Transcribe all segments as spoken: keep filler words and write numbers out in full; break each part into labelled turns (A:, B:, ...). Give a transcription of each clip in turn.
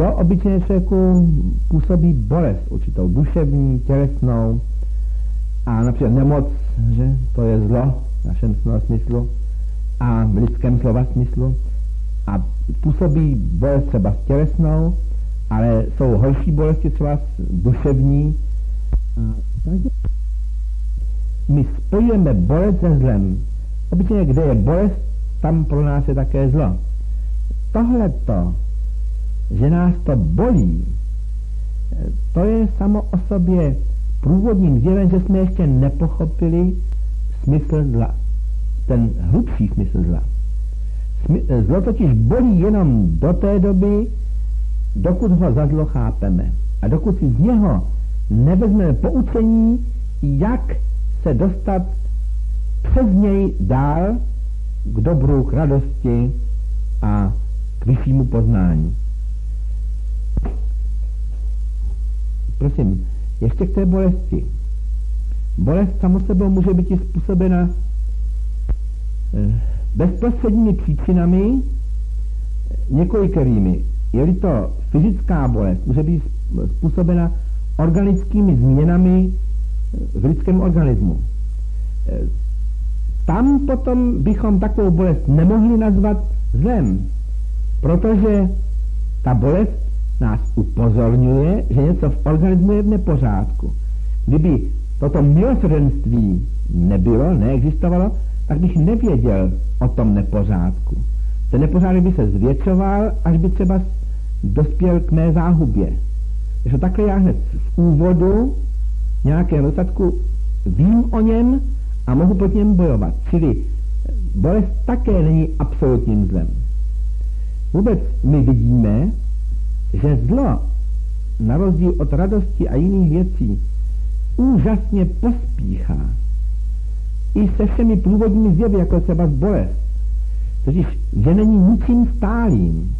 A: zlo obyčejně člověku působí bolest určitou, duševní, tělesnou, a například nemoc, že to je zlo v našem slova smyslu a v lidském slova smyslu, a působí bolest třeba tělesnou, ale jsou horší bolesti třeba duševní. Takže my spojujeme bolest se zlem. Obyčejně, kde je bolest, tam pro nás je také zlo. Tohleto, že nás to bolí, to je samo o sobě průvodním zjevem, že jsme ještě nepochopili smysl zla. Ten hlubší smysl zla. Zlo totiž bolí jenom do té doby, dokud ho za zlo chápeme. A dokud si z něho nevezmeme poučení, jak se dostat přes něj dál k dobru, k radosti a k vyššímu poznání. Prosím, ještě k té bolesti. Bolest samo sebou může být i způsobena bezprostředními příčinami několikerými. Je-li to fyzická bolest, může být způsobena organickými změnami v lidském organismu. Tam potom bychom takovou bolest nemohli nazvat zlem, protože ta bolest nás upozorňuje, že něco v organismu je v nepořádku. Kdyby toto milosrdenství nebylo, neexistovalo, tak bych nevěděl o tom nepořádku. Ten nepořádek by se zvětšoval, až by třeba dospěl k mé záhubě. Takže takhle já hned v úvodu nějakého dostatku vím o něm a mohu proti něm bojovat. Čili bolest také není absolutním zlem. Vůbec my vidíme, že zlo, na rozdíl od radosti a jiných věcí, úžasně pospíchá. I se všemi průvodními zjevy, jako je třeba bolest. Totiž, že není ničím stálým.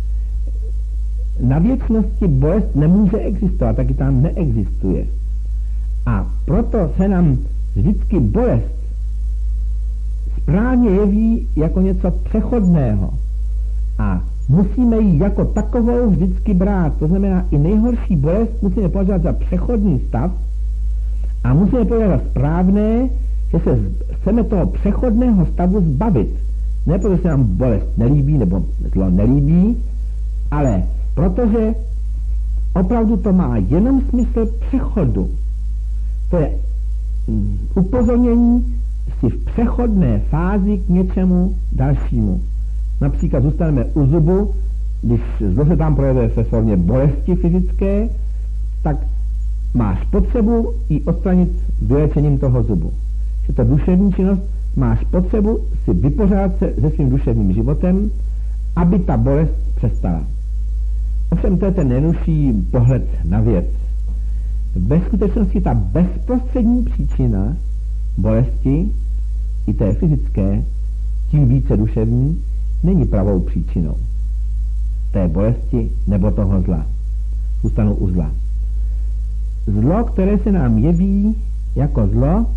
A: Na věčnosti bolest nemůže existovat, taky tam neexistuje. A proto se nám vždycky bolest správně jeví jako něco přechodného. A musíme ji jako takovou vždycky brát. To znamená, i nejhorší bolest musíme považovat za přechodný stav a musíme považovat za správné, že se chceme toho přechodného stavu zbavit. Ne protože se nám bolest nelíbí nebo zlo nelíbí, ale protože opravdu to má jenom smysl přechodu. To je upozornění si v přechodné fázi k něčemu dalšímu. Například zůstaneme u zubu, když zlo se tam projevuje ve formě bolesti fyzické, tak máš potřebu ji odstranit vyléčením toho zubu. Že to duševní činnost, máš potřebu si vypořádat se se svým duševním životem, aby ta bolest přestala. Ovšem to je ten nejjednodušší pohled na věc. Ve skutečnosti ta bezprostřední příčina bolesti, i té fyzické, tím více duševní, není pravou příčinou té bolesti nebo toho zla. Zůstanu u zla. Zlo, které se nám jeví jako zlo,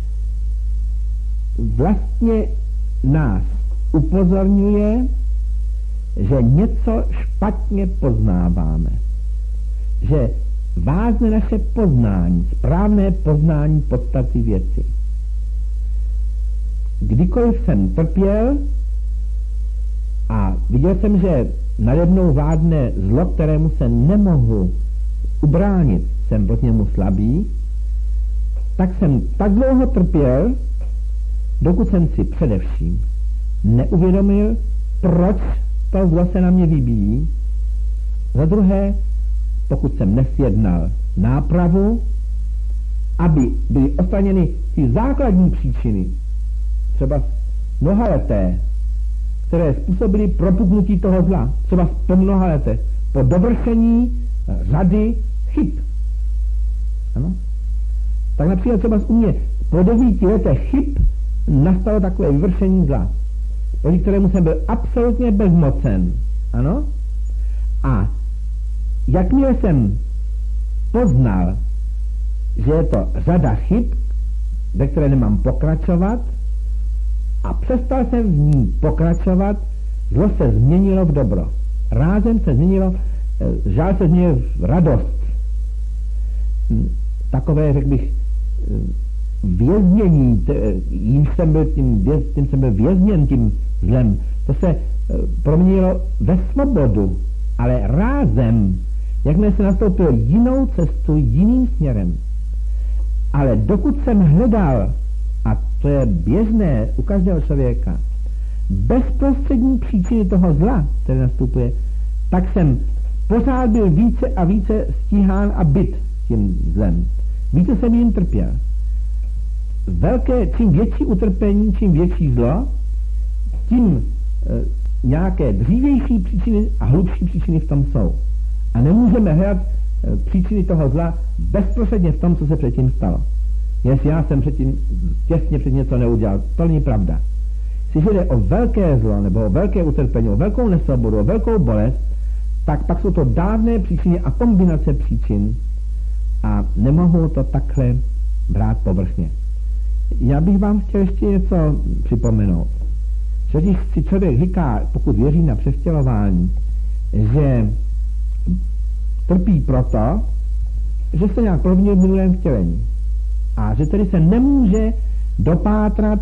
A: vlastně nás upozorňuje, že něco špatně poznáváme. Že vázne naše poznání, správné poznání podstaty věci. Kdykoliv jsem trpěl a viděl jsem, že nade mnou vládne zlo, kterému se nemohu ubránit, jsem proti němu slabý, tak jsem tak dlouho trpěl, dokud jsem si především neuvědomil, proč to zlo se na mě vybíjí. Za druhé, pokud jsem nesjednal nápravu, aby byly odstraněny ty základní příčiny, třeba mnohaleté, které způsobily propuknutí toho zla, třeba po mnoha letech, po dovršení řady chyb. Ano? Tak například třeba u mě po devíti letech chyb nastalo takové vyvršení zla, proti kterému jsem byl absolutně bezmocen. Ano? A jakmile jsem poznal, že je to řada chyb, ve které nemám pokračovat, a přestal jsem v ní pokračovat, zlo se změnilo v dobro. Rázem se změnilo žál se z něj radost. Takové, řekl bych, věznění, jím jsem byl, tím, věz, tím jsem byl vězněn tím zlem, to se proměnilo ve svobodu, ale rázem, jakmile se nastoupil jinou cestu, jiným směrem. Ale dokud jsem hledal, a to je běžné u každého člověka, bezprostřední příčiny toho zla, které nastupuje, tak jsem pořád byl více a více stíhán a byt tím zlem. Více jsem jim trpěl. Velké, čím větší utrpení, čím větší zlo, tím e, nějaké dřívější příčiny a hlubší příčiny v tom jsou. A nemůžeme hledat e, příčiny toho zla bezprostředně v tom, co se předtím stalo. Jestli já jsem předtím těsně před něco neudělal, to není pravda. Jestli jde o velké zlo, nebo o velké utrpení, o velkou nesvobodu, o velkou bolest, tak pak jsou to dávné příčiny a kombinace příčin a nemohu to takhle brát povrchně. Já bych vám chtěl ještě něco připomenout. Že když si člověk říká, pokud věří na převtělování, že trpí proto, že se nějak provinil v minulém vtělení a že tedy se nemůže dopátrat,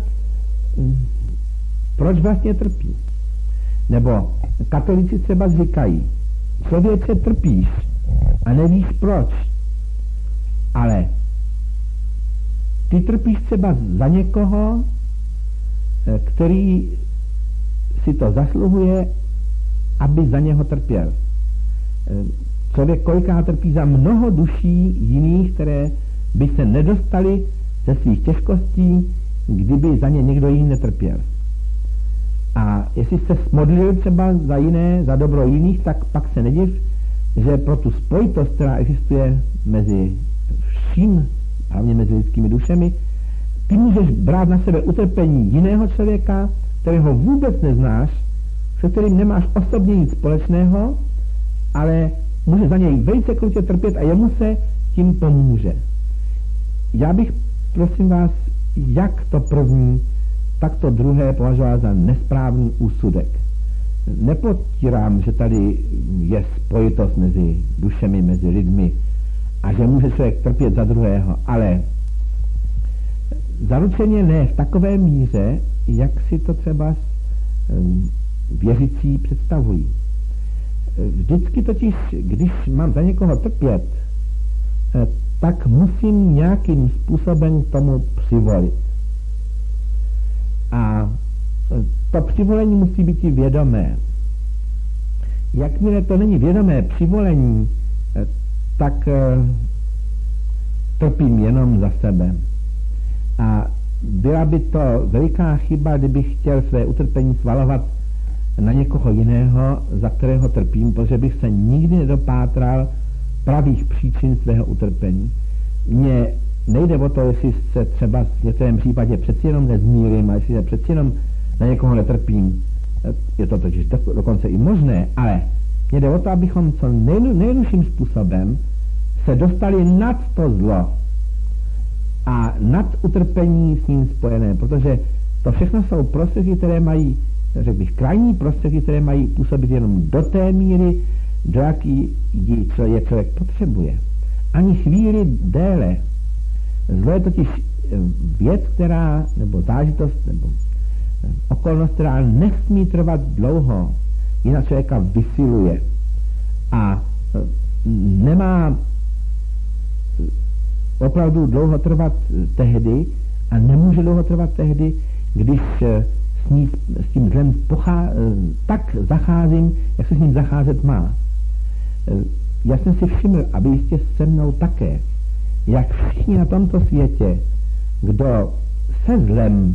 A: proč vlastně trpí. Nebo katolíci třeba říkají, člověče, trpíš a nevíš proč, ale ty trpíš třeba za někoho, který si to zasluhuje, aby za něho trpěl. Člověk kolikrát trpí za mnoho duší jiných, které by se nedostali ze svých těžkostí, kdyby za ně někdo jiný netrpěl. A jestli se modlil třeba za jiné, za dobro jiných, tak pak se nediv, že pro tu spojitost, která existuje mezi vším, hlavně mezi lidskými dušemi, ty můžeš brát na sebe utrpení jiného člověka, kterého vůbec neznáš, se kterým nemáš osobně nic společného, ale může za něj velice krutě trpět a jemu se tím pomůže. Já bych, prosím vás, jak to první, tak to druhé považoval za nesprávný úsudek. Nepotírám, že tady je spojitost mezi dušemi, mezi lidmi a že může člověk trpět za druhého, ale zaručeně ne v takové míře, jak si to třeba věřící představují. Vždycky totiž, když mám za někoho trpět, tak musím nějakým způsobem k tomu přivolit. A to přivolení musí být i vědomé. Jakmile to není vědomé přivolení, tak trpím jenom za sebe. A byla by to veliká chyba, kdybych chtěl své utrpení svalovat na někoho jiného, za kterého trpím, protože bych se nikdy nedopátral pravých příčin svého utrpení. Mně nejde o to, jestli se třeba v některém případě přeci jenom nezmírim a jestli se přeci jenom na někoho netrpím. Je to totiž dokonce i možné, ale mně jde o to, abychom co nejjednodušším způsobem se dostali nad to zlo a nad utrpení s ním spojené, protože to všechno jsou prostředky, které mají, řekl bych, krajní prostředky, které mají působit jenom do té míry, do jaký je člověk potřebuje. Ani chvíli déle. Zlo je totiž věc, která, nebo zážitost, nebo okolnost, která nesmí trvat dlouho, jinak člověka vysiluje. A nemá opravdu dlouho trvat tehdy a nemůže dlouho trvat tehdy, když s, ní, s tím zlem pochá, tak zacházím, jak se s ním zacházet má. Já jsem si všiml, aby jistě se mnou také, jak všichni na tomto světě, kdo se zlem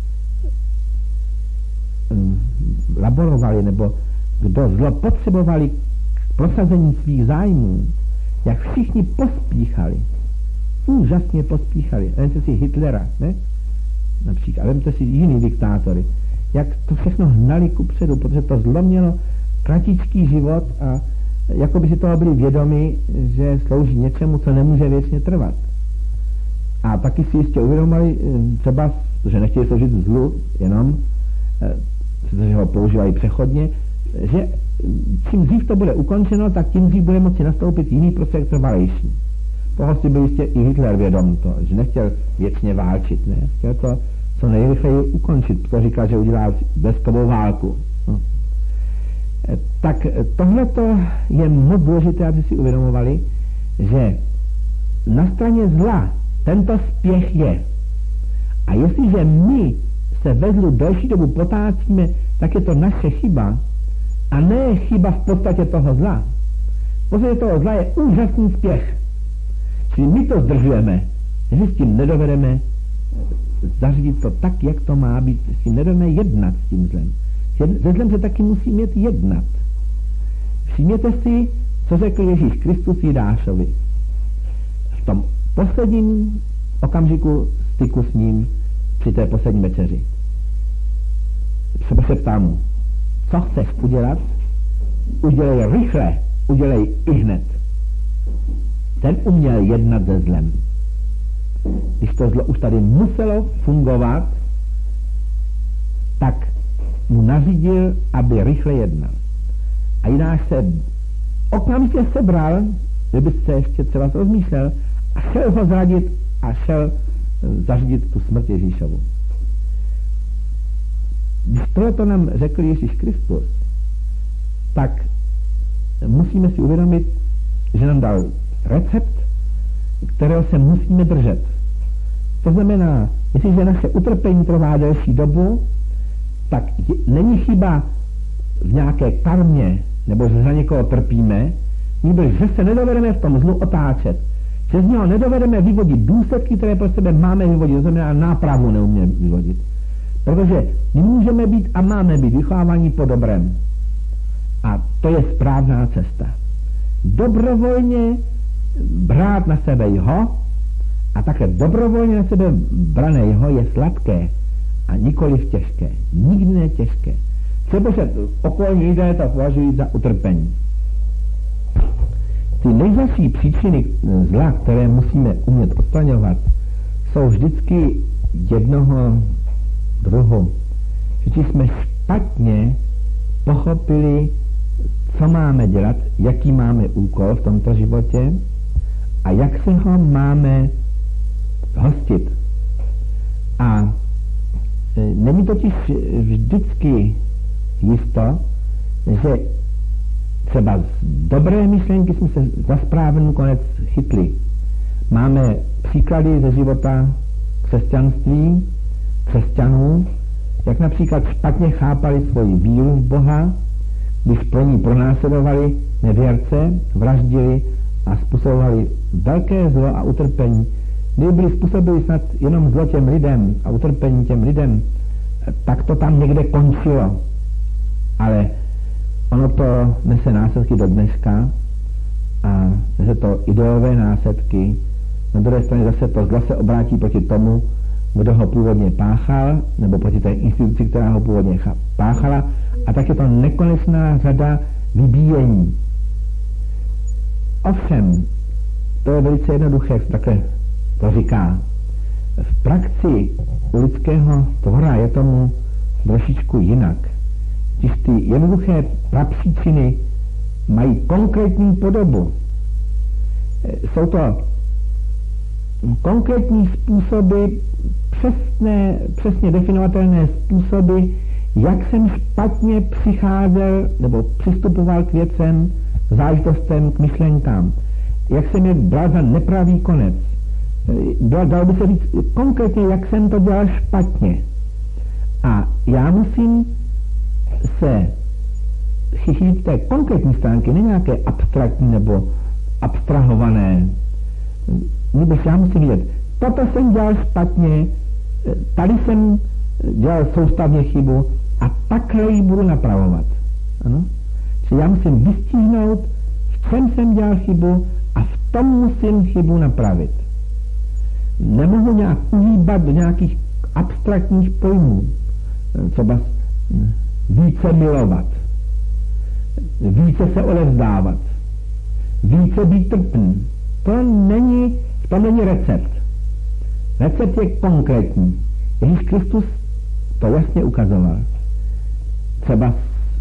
A: laborovali, nebo kdo zlo potřebovali k prosazení svých zájmů, jak všichni pospíchali, úžasně pospíchali. Vemte si Hitlera, ne? Například, vemte si jiný diktátory, jak to všechno hnali kupředu, protože to zlo mělo kratičký život a jako by si toho byli vědomi, že slouží něčemu, co nemůže věčně trvat. A taky si jistě uvědomili, třeba, že nechtěli sloužit zlu jenom, protože ho používají přechodně, že čím dřív to bude ukončeno, tak tím dřív bude moci nastoupit jiný prostředek trvalejší. Toho si byl jistě i Hitler vědom to, že nechtěl věčně válčit, ne? Chtěl to co nejrychleji ukončit, protože říkal, že udělá bezkovou válku. No. Tak tohleto je moc důležité, aby si uvědomovali, že na straně zla tento spěch je. A jestliže my se ve zlu delší dobu potácíme, tak je to naše chyba a ne chyba v podstatě toho zla. V podstatě toho zla je úžasný spěch. Čili my to zdržujeme, že s tím nedovedeme zařídit to tak, jak to má být. S tím nedovedeme jednat s tím zlem. Se zlem se taky musí mít jednat. Všimněte si, co řekl Ježíš Kristus Jidášovi. V tom posledním okamžiku styku s ním při té poslední večeři. Se ptá mu, co chceš udělat? Udělej rychle, udělej ihned. Ten uměl jednat se zlem. Když to zlo už tady muselo fungovat, tak mu nařídil, aby rychle jednal. A Jidáš se okamžitě sebral, že by se ještě třeba rozmýšlel, a šel ho zradit a šel zařídit tu smrt Ježíšovu. Když tohle nám řekl Ježíš Kristus, tak musíme si uvědomit, že nám dal recept, kterého se musíme držet. To znamená, jestliže naše utrpení trvá delší dobu, tak je, není chyba v nějaké karmě, nebo že za někoho trpíme, nebo že se nedovedeme v tom zlu otáčet, že z něho nedovedeme vyvodit důsledky, které pro sebe máme vyvodit, to znamená nápravu neumíme vyvodit. Protože my můžeme být a máme být vychováváni po dobrém. A to je správná cesta. Dobrovolně brát na sebe jeho a také dobrovolně na sebe brané jeho je sladké a nikoliv těžké. Nikdy ne těžké. Třeba se okolní lidé to považují za utrpení. Ty nejzasší příčiny zla, které musíme umět odstraňovat, jsou vždycky jednoho druhu. Že jsme špatně pochopili, co máme dělat, jaký máme úkol v tomto životě a jak se ho máme hostit. A e, není totiž vždycky jisto, že třeba z dobré myšlenky jsme se za správný konec chytli. Máme příklady ze života křesťanství, křesťanů, jak například špatně chápali svoji víru v Boha, když pro ní pronásledovali nevěrce, vraždili a způsobovali velké zlo a utrpení. Kdyby byli způsobili snad jenom zlo těm lidem a utrpení těm lidem, tak to tam někde končilo. Ale ono to nese následky do dneška a nese to ideové následky. Na druhé straně zase to zlo se obrátí proti tomu, kdo ho původně páchal, nebo proti té instituci, která ho původně páchala, a tak je to nekonečná řada vybíjení. Ovšem, to je velice jednoduché, takhle to říká. V praxi lidského tvora je tomu trošičku jinak. Když ty jednoduché prapříčiny mají konkrétní podobu. Jsou to konkrétní způsoby, přesné, přesně definovatelné způsoby, jak jsem špatně přicházel nebo přistupoval k věcem, k záležitostem, k myšlenkám. Jak jsem je bral za nepravý konec. Dal by se říct konkrétně, jak jsem to dělal špatně. A já musím se chytit té konkrétní stránky, ne nějaké abstraktní nebo abstrahované. Nebož já musím vidět, toto jsem dělal špatně, tady jsem dělal soustavně chybu a takhle ji budu napravovat. Ano? Čili já musím vystihnout, v čem jsem dělal chybu a v tom musím chybu napravit. Nemohu nějak uhýbat do nějakých abstraktních pojmů. Třeba více milovat, více se odevzdávat, více být trpný. To není, v tom není recept. Recept je konkrétní. Ježíš Kristus to jasně ukazoval. Třeba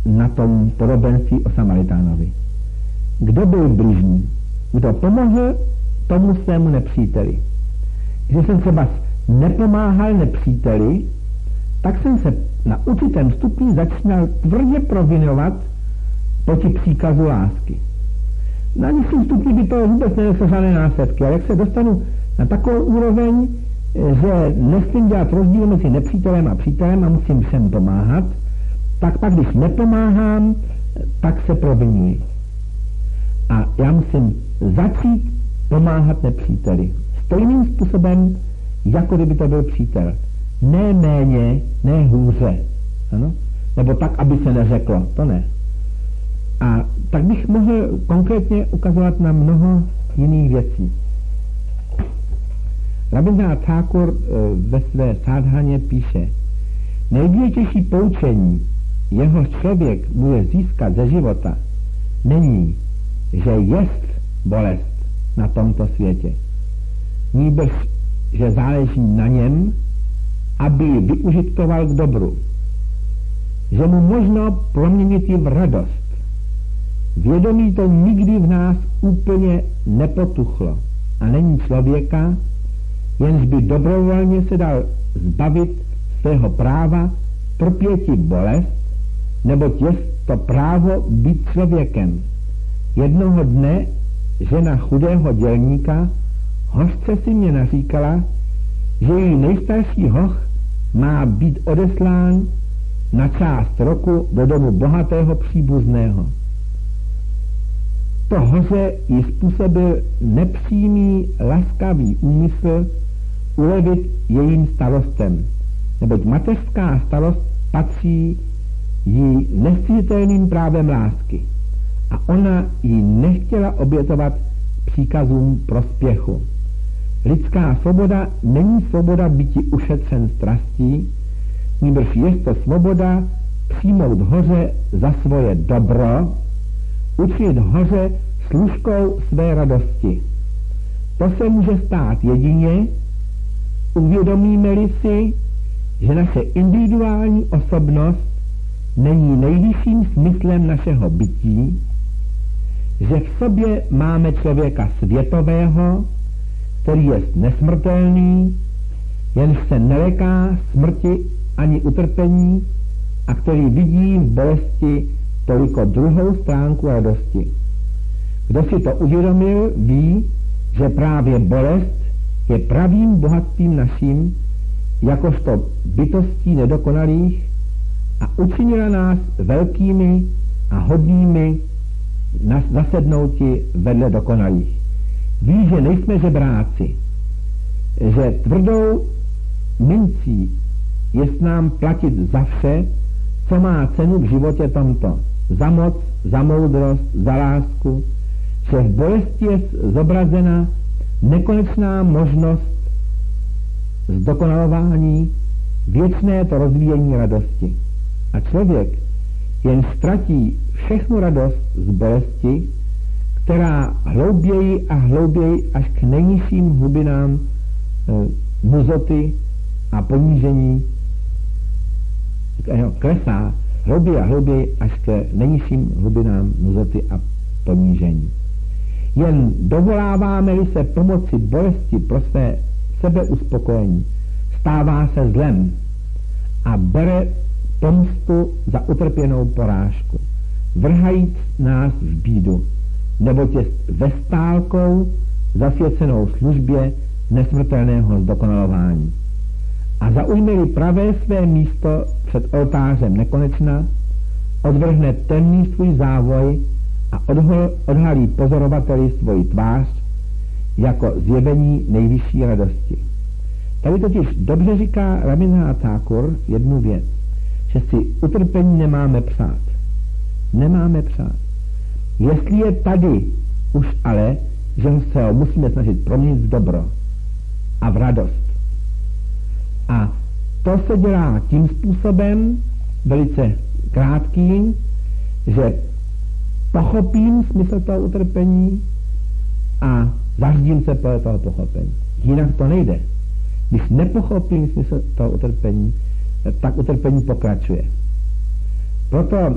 A: na tom podobenství o Samaritánovi. Kdo byl bližní? Kdo pomohl tomu svému nepříteli? Když jsem třeba nepomáhal nepříteli, tak jsem se na určitém stupni začínal tvrdě provinovat proti příkazu lásky. Na nižším stupni by to vůbec neneslo žádné následky, ale jak se dostanu na takovou úroveň, že nesmím dělat rozdíl mezi nepřítelem a přítelem a musím všem pomáhat, tak pak, když nepomáhám, tak se provinuji. A já musím začít pomáhat nepříteli. Stejným způsobem, jako kdyby to byl přítel. Ne méně, ne hůře. Ano? Nebo tak, aby se neřeklo. To ne. A tak bych mohl konkrétně ukazovat na mnoho jiných věcí. Rabindranát Thakur ve své sádhaně píše: nejdůležitější poučení, jeho člověk může získat ze života, není, že jest bolest na tomto světě. Nýbrž, že záleží na něm, aby ji využitkoval k dobru. Že mu možno proměnit ji v radost. Vědomí to nikdy v nás úplně nepotuchlo a není člověka, jenž by dobrovolně se dal zbavit svého práva trpěti bolest, neboť jest to právo být člověkem. Jednoho dne žena chudého dělníka hořce si mě naříkala, že její nejstarší hoch má být odeslán na část roku do domu bohatého příbuzného. To hoře jí způsobil nepřímý, laskavý úmysl ulevit jejím starostem, neboť mateřská starost patří jí nescizitelným právem lásky a ona ji nechtěla obětovat příkazům prospěchu. Lidská svoboda není svoboda býti ušetřen strastí, nýbrž je to svoboda přijmout hoře za svoje dobro, učinit hoře služkou své radosti. To se může stát jedině, uvědomíme-li si, že naše individuální osobnost není nejvyšším smyslem našeho bytí, že v sobě máme člověka světového, který je nesmrtelný, jenž se neleká smrti ani utrpení a který vidí v bolesti toliko druhou stránku radosti. Kdo si to uvědomil, ví, že právě bolest je pravým bohatstvím naším, jakožto bytostí nedokonalých, a učinila nás velkými a hodnými zasednouti vedle dokonalých. Ví, že nejsme žebráci, že tvrdou mincí je s nám platit za vše, co má cenu v životě tomto. Za moc, za moudrost, za lásku, že v bolesti je zobrazena nekonečná možnost zdokonalování, věčné to rozvíjení radosti. A člověk jen ztratí všechnu radost z bolesti, která hlouběji a hlouběji až k nejnižším hlubinám e, nuzoty a ponížení e, klesá hlouběji a hlouběji až k nejnižším hlubinám nuzoty a ponížení. Jen dovoláváme-li se pomoci bolesti pro své sebeuspokojení, stává se zlem a bere pomstu za utrpěnou porážku, vrhajíc nás v bídu, neboť je vestálkou zasvěcenou službě nesmrtelného zdokonalování. A zaujme-li pravé své místo před oltářem nekonečna, odvrhne temný svůj závoj a odhol, odhalí pozorovateli svoji tvář jako zjevení nejvyšší radosti. Tady totiž dobře říká Rabindranát Thakur jednu věc, že si utrpení nemáme přát. Nemáme přát. Jestli je tady už ale, že se ho musíme snažit proměnit v dobro a v radost. A to se dělá tím způsobem, velice krátkým, že pochopím smysl toho utrpení a zařídím se podle toho pochopení. Jinak to nejde. Když nepochopím smysl toho utrpení, tak utrpení pokračuje. Proto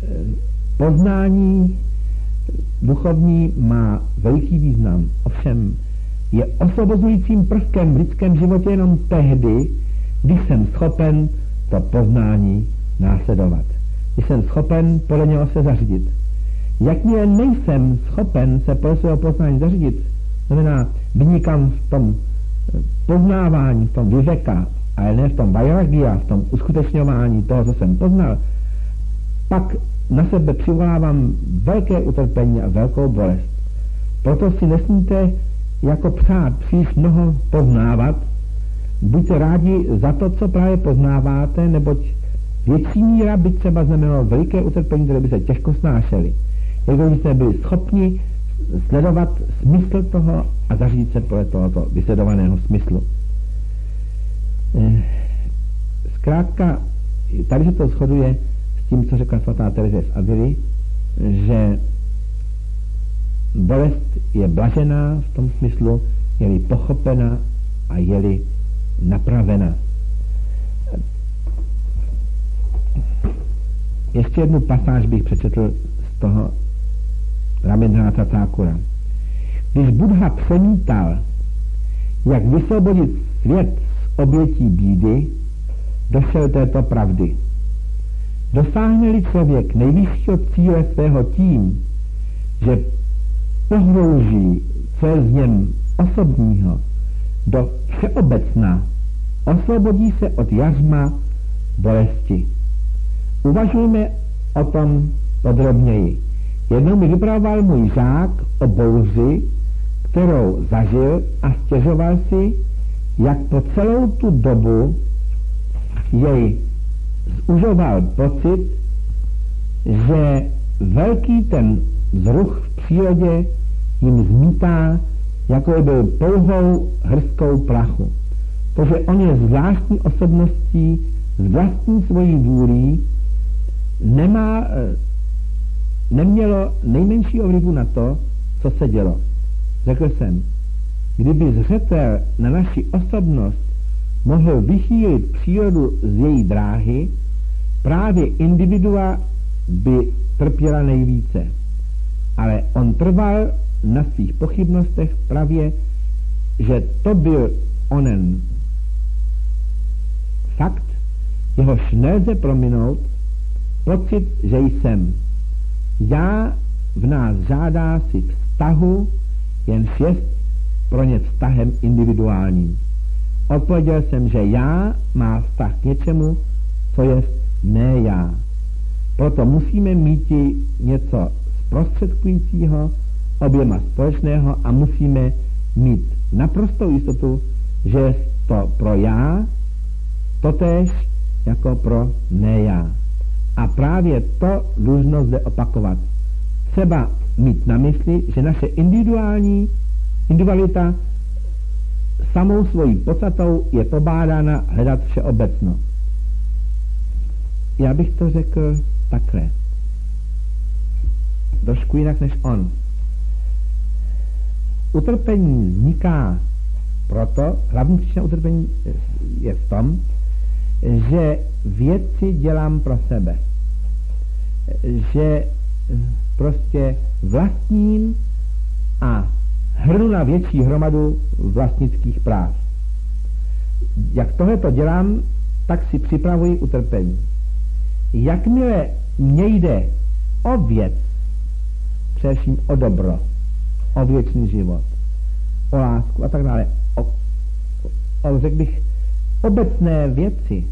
A: poznání duchovní má veliký význam, ovšem je osvobozujícím prvkem v lidském životě jenom tehdy, když jsem schopen to poznání následovat. Když jsem schopen podle něho se zařídit. Jakmile nejsem schopen se podle svého poznání zařídit, znamená vynikám v tom poznávání, v tom viveka, ale ne v tom vairagya, v tom uskutečňování toho, co jsem poznal, pak na sebe přivolávám velké utrpení a velkou bolest. Proto si nesmíte jako přát příliš mnoho poznávat. Buďte rádi za to, co právě poznáváte, neboť větší míra by třeba znamenalo veliké utrpení, které by se těžko snášely. Jako byste byli schopni sledovat smysl toho a zařídit se podle tohoto vysledovaného smyslu. Zkrátka, tady se to shoduje s tím, co řekla svatá Tereza z Avily, že bolest je blažená v tom smyslu, je-li pochopena a je-li napravena. Ještě jednu pasáž bych přečetl z toho Rabindranatha Thakura. Když Buddha přemítal, jak vysvobodit svět z obětí bídy, došel této pravdy. Dosáhne-li člověk nejvyššího cíle svého tím, že pohrouží, co je z něm osobního, do všeobecna, osvobodí se od jařma bolesti. Uvažujme o tom podrobněji. Jednou mi vypravoval můj žák o bouři, kterou zažil, a stěžoval si, jak po celou tu dobu jej zužoval pocit, že velký ten vzruch v přírodě jim zmítá, jako by byl pouhou hrstkou prachu. Protože on je zvláštní osobností, s vlastní svojí vůlí, nemá, nemělo nejmenšího vlivu na to, co se dělo. Řekl jsem, kdyby zřetel na naši osobnost mohl vychýlit přírodu z její dráhy, právě individua by trpěla nejvíce. Ale on trval na svých pochybnostech právě, že to byl onen fakt, jehož nelze prominout, pocit, že jsem. Já v nás žádá si vztahu, jen jest pro ně vztahem individuálním. Odpověděl jsem, že já má vztah k něčemu, co jest ne já. Proto musíme mít něco zprostředkujícího, oběma společného, a musíme mít naprostou jistotu, že je to pro já totéž jako pro ne já. A právě to dlužno zde opakovat. Třeba mít na mysli, že naše individuální individualita samou svojí podstatou je pobádána hledat všeobecno. Já bych to řekl takhle. Trošku jinak než on. Utrpení vzniká proto, hlavní příčina utrpení je v tom, že věci dělám pro sebe. Že prostě vlastním a hrnu na větší hromadu vlastnických práv. Jak tohleto dělám, tak si připravuji utrpení. Jakmile mně jde o věc, především o dobro, o věčný život, o lásku a tak dále, o, o řekl bych, obecné věci,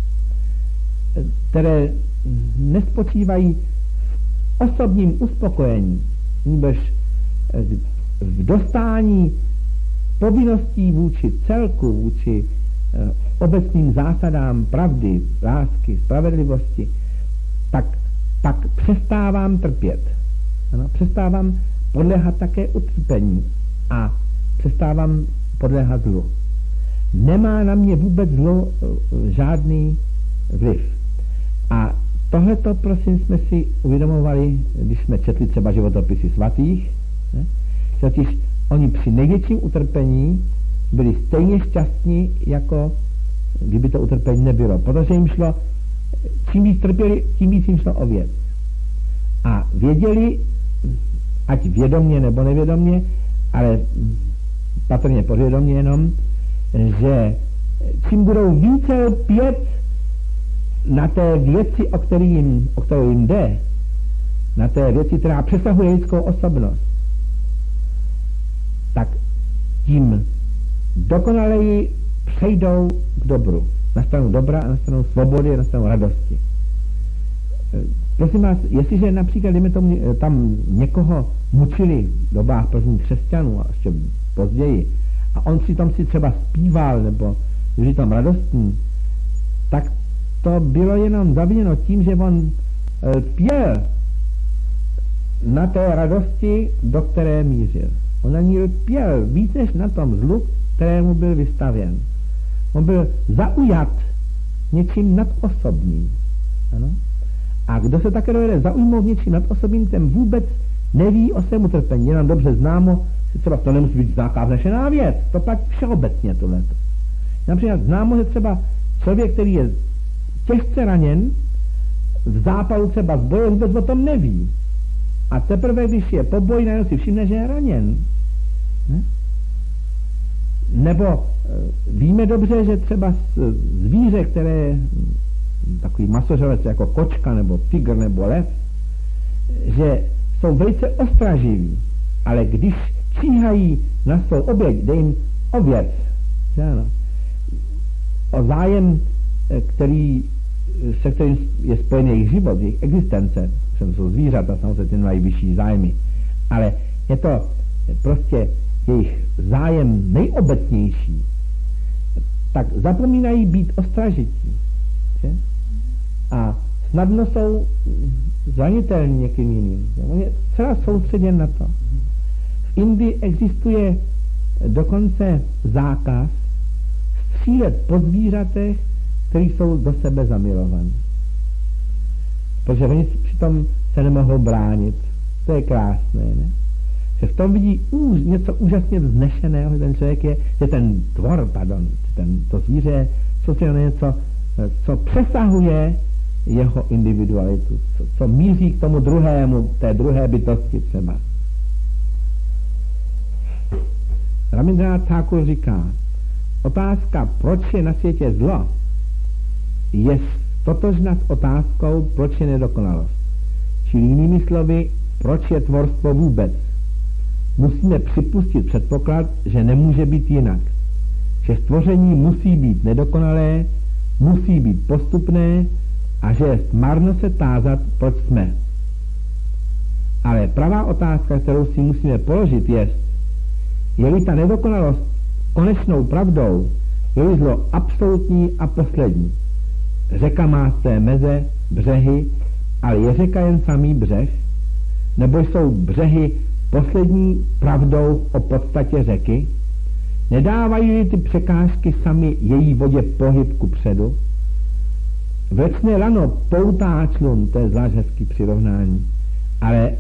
A: které nespočívají v osobním uspokojení, nýbrž v dostání povinností vůči celku, vůči eh, obecným zásadám pravdy, lásky, spravedlivosti, tak, tak přestávám trpět. Ano, přestávám podléhat také utrpení a přestávám podléhat zlu. Nemá na mě vůbec zlo eh, žádný vliv. A tohleto, prosím, jsme si uvědomovali, když jsme četli třeba životopisy svatých, ne? Že totiž oni při největším utrpení byli stejně šťastní, jako kdyby to utrpení nebylo. Protože jim šlo, čím víc trpěli, tím víc jim šlo o věc. A věděli, ať vědomně nebo nevědomně, ale patrně podvědomně jenom, že čím budou více lpět na té věci, o, který jim, o kterou jim jde, na té věci, která přesahuje lidskou osobnost, tak tím dokonaleji přejdou k dobru. Na stranu dobra a na stranu svobody a na stranu radosti. Prosím vás, jestliže například dejme tomu, tam někoho mučili v dobách prvních křesťanů a ještě později a on si tam si třeba zpíval nebo byl tam radostný, tak to bylo jenom zaviněno tím, že on pěl na té radosti, do které mířil. On na ní pěl víc než na tom zlu, kterému byl vystavěn. On byl zaujat něčím nadosobním. Ano? A kdo se také dojde zaujmout něčím nadosobním, ten vůbec neví o svém utrpení. Je nám dobře známo, že třeba to nemusí být nějaká vznešená věc, to platí všeobecně tohleto. Například známo, že třeba člověk, který je těžce raněn, v zápalu třeba z boje vůbec o tom neví. A teprve, když je po boji, najednou si všimne, že je raněn. Ne? Nebo e, víme dobře, že třeba zvíře, které je takový masožravec jako kočka, nebo tygr, nebo lev, že jsou velice ostraživí, ale když číhají na svou oběť, jde jim o věc, ano, o zájem, který, se kterým je spojený jejich život, jejich existence, protože jsou zvířata, samozřejmě mají vyšší zájmy, ale je to prostě jejich zájem nejobecnější, tak zapomínají být ostražití. Že? A snadno jsou zranitelní někým jiným. On je celá soustředěn na to. V Indii existuje dokonce zákaz střílet po zvířatech, kteří jsou do sebe zamilovaní. Protože oni přitom se nemohou bránit. To je krásné, ne? Že v tom vidí úž, něco úžasně vznešeného, že ten člověk je, že ten tvor, pardon, ten, to zvíře je soustředěno na něco, co přesahuje jeho individualitu, co, co míří k tomu druhému, té druhé bytosti třeba. Rabindranath Thakur říká, otázka, proč je na světě zlo, je totožná s otázkou, proč je nedokonalost. Čili jinými slovy, proč je tvorstvo vůbec. Musíme připustit předpoklad, že nemůže být jinak. Že stvoření musí být nedokonalé, musí být postupné a že je marno se tázat, proč jsme. Ale pravá otázka, kterou si musíme položit, je, je-li ta nedokonalost konečnou pravdou, je-li zlo absolutní a poslední. Řeka má své meze, břehy, ale je řeka jen samý břeh? Nebo jsou břehy poslední pravdou o podstatě řeky? Nedávají ty překážky sami její vodě pohyb ku předu? Vlecné lano poutá člun, to je zvlášť hezký přirovnání, ale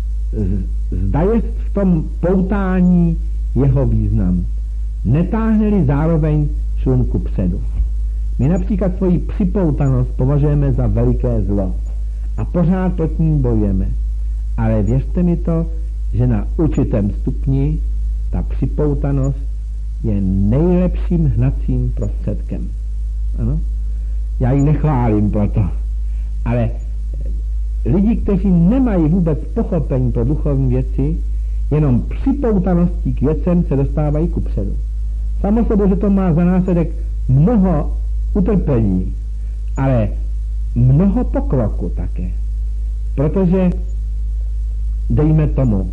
A: zda je v tom poutání jeho význam. Netáhne-li zároveň člun ku předu. My například svoji připoutanost považujeme za veliké zlo a pořád proti ní bojujeme. Ale věřte mi to, že na určitém stupni ta připoutanost je nejlepším hnacím prostředkem. Ano? Já ji nechválím proto. Ale lidi, kteří nemají vůbec pochopení pro duchovní věci, jenom připoutaností k věcem se dostávají kupředu. Samo sebou, že to má za následek mnoho utrpení, ale mnoho pokroku také. Protože, dejme tomu,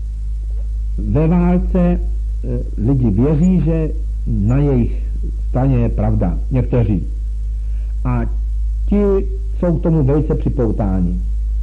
A: ve válce e, lidi věří, že na jejich straně je pravda. Někteří. A ti jsou k tomu velice připoutáni.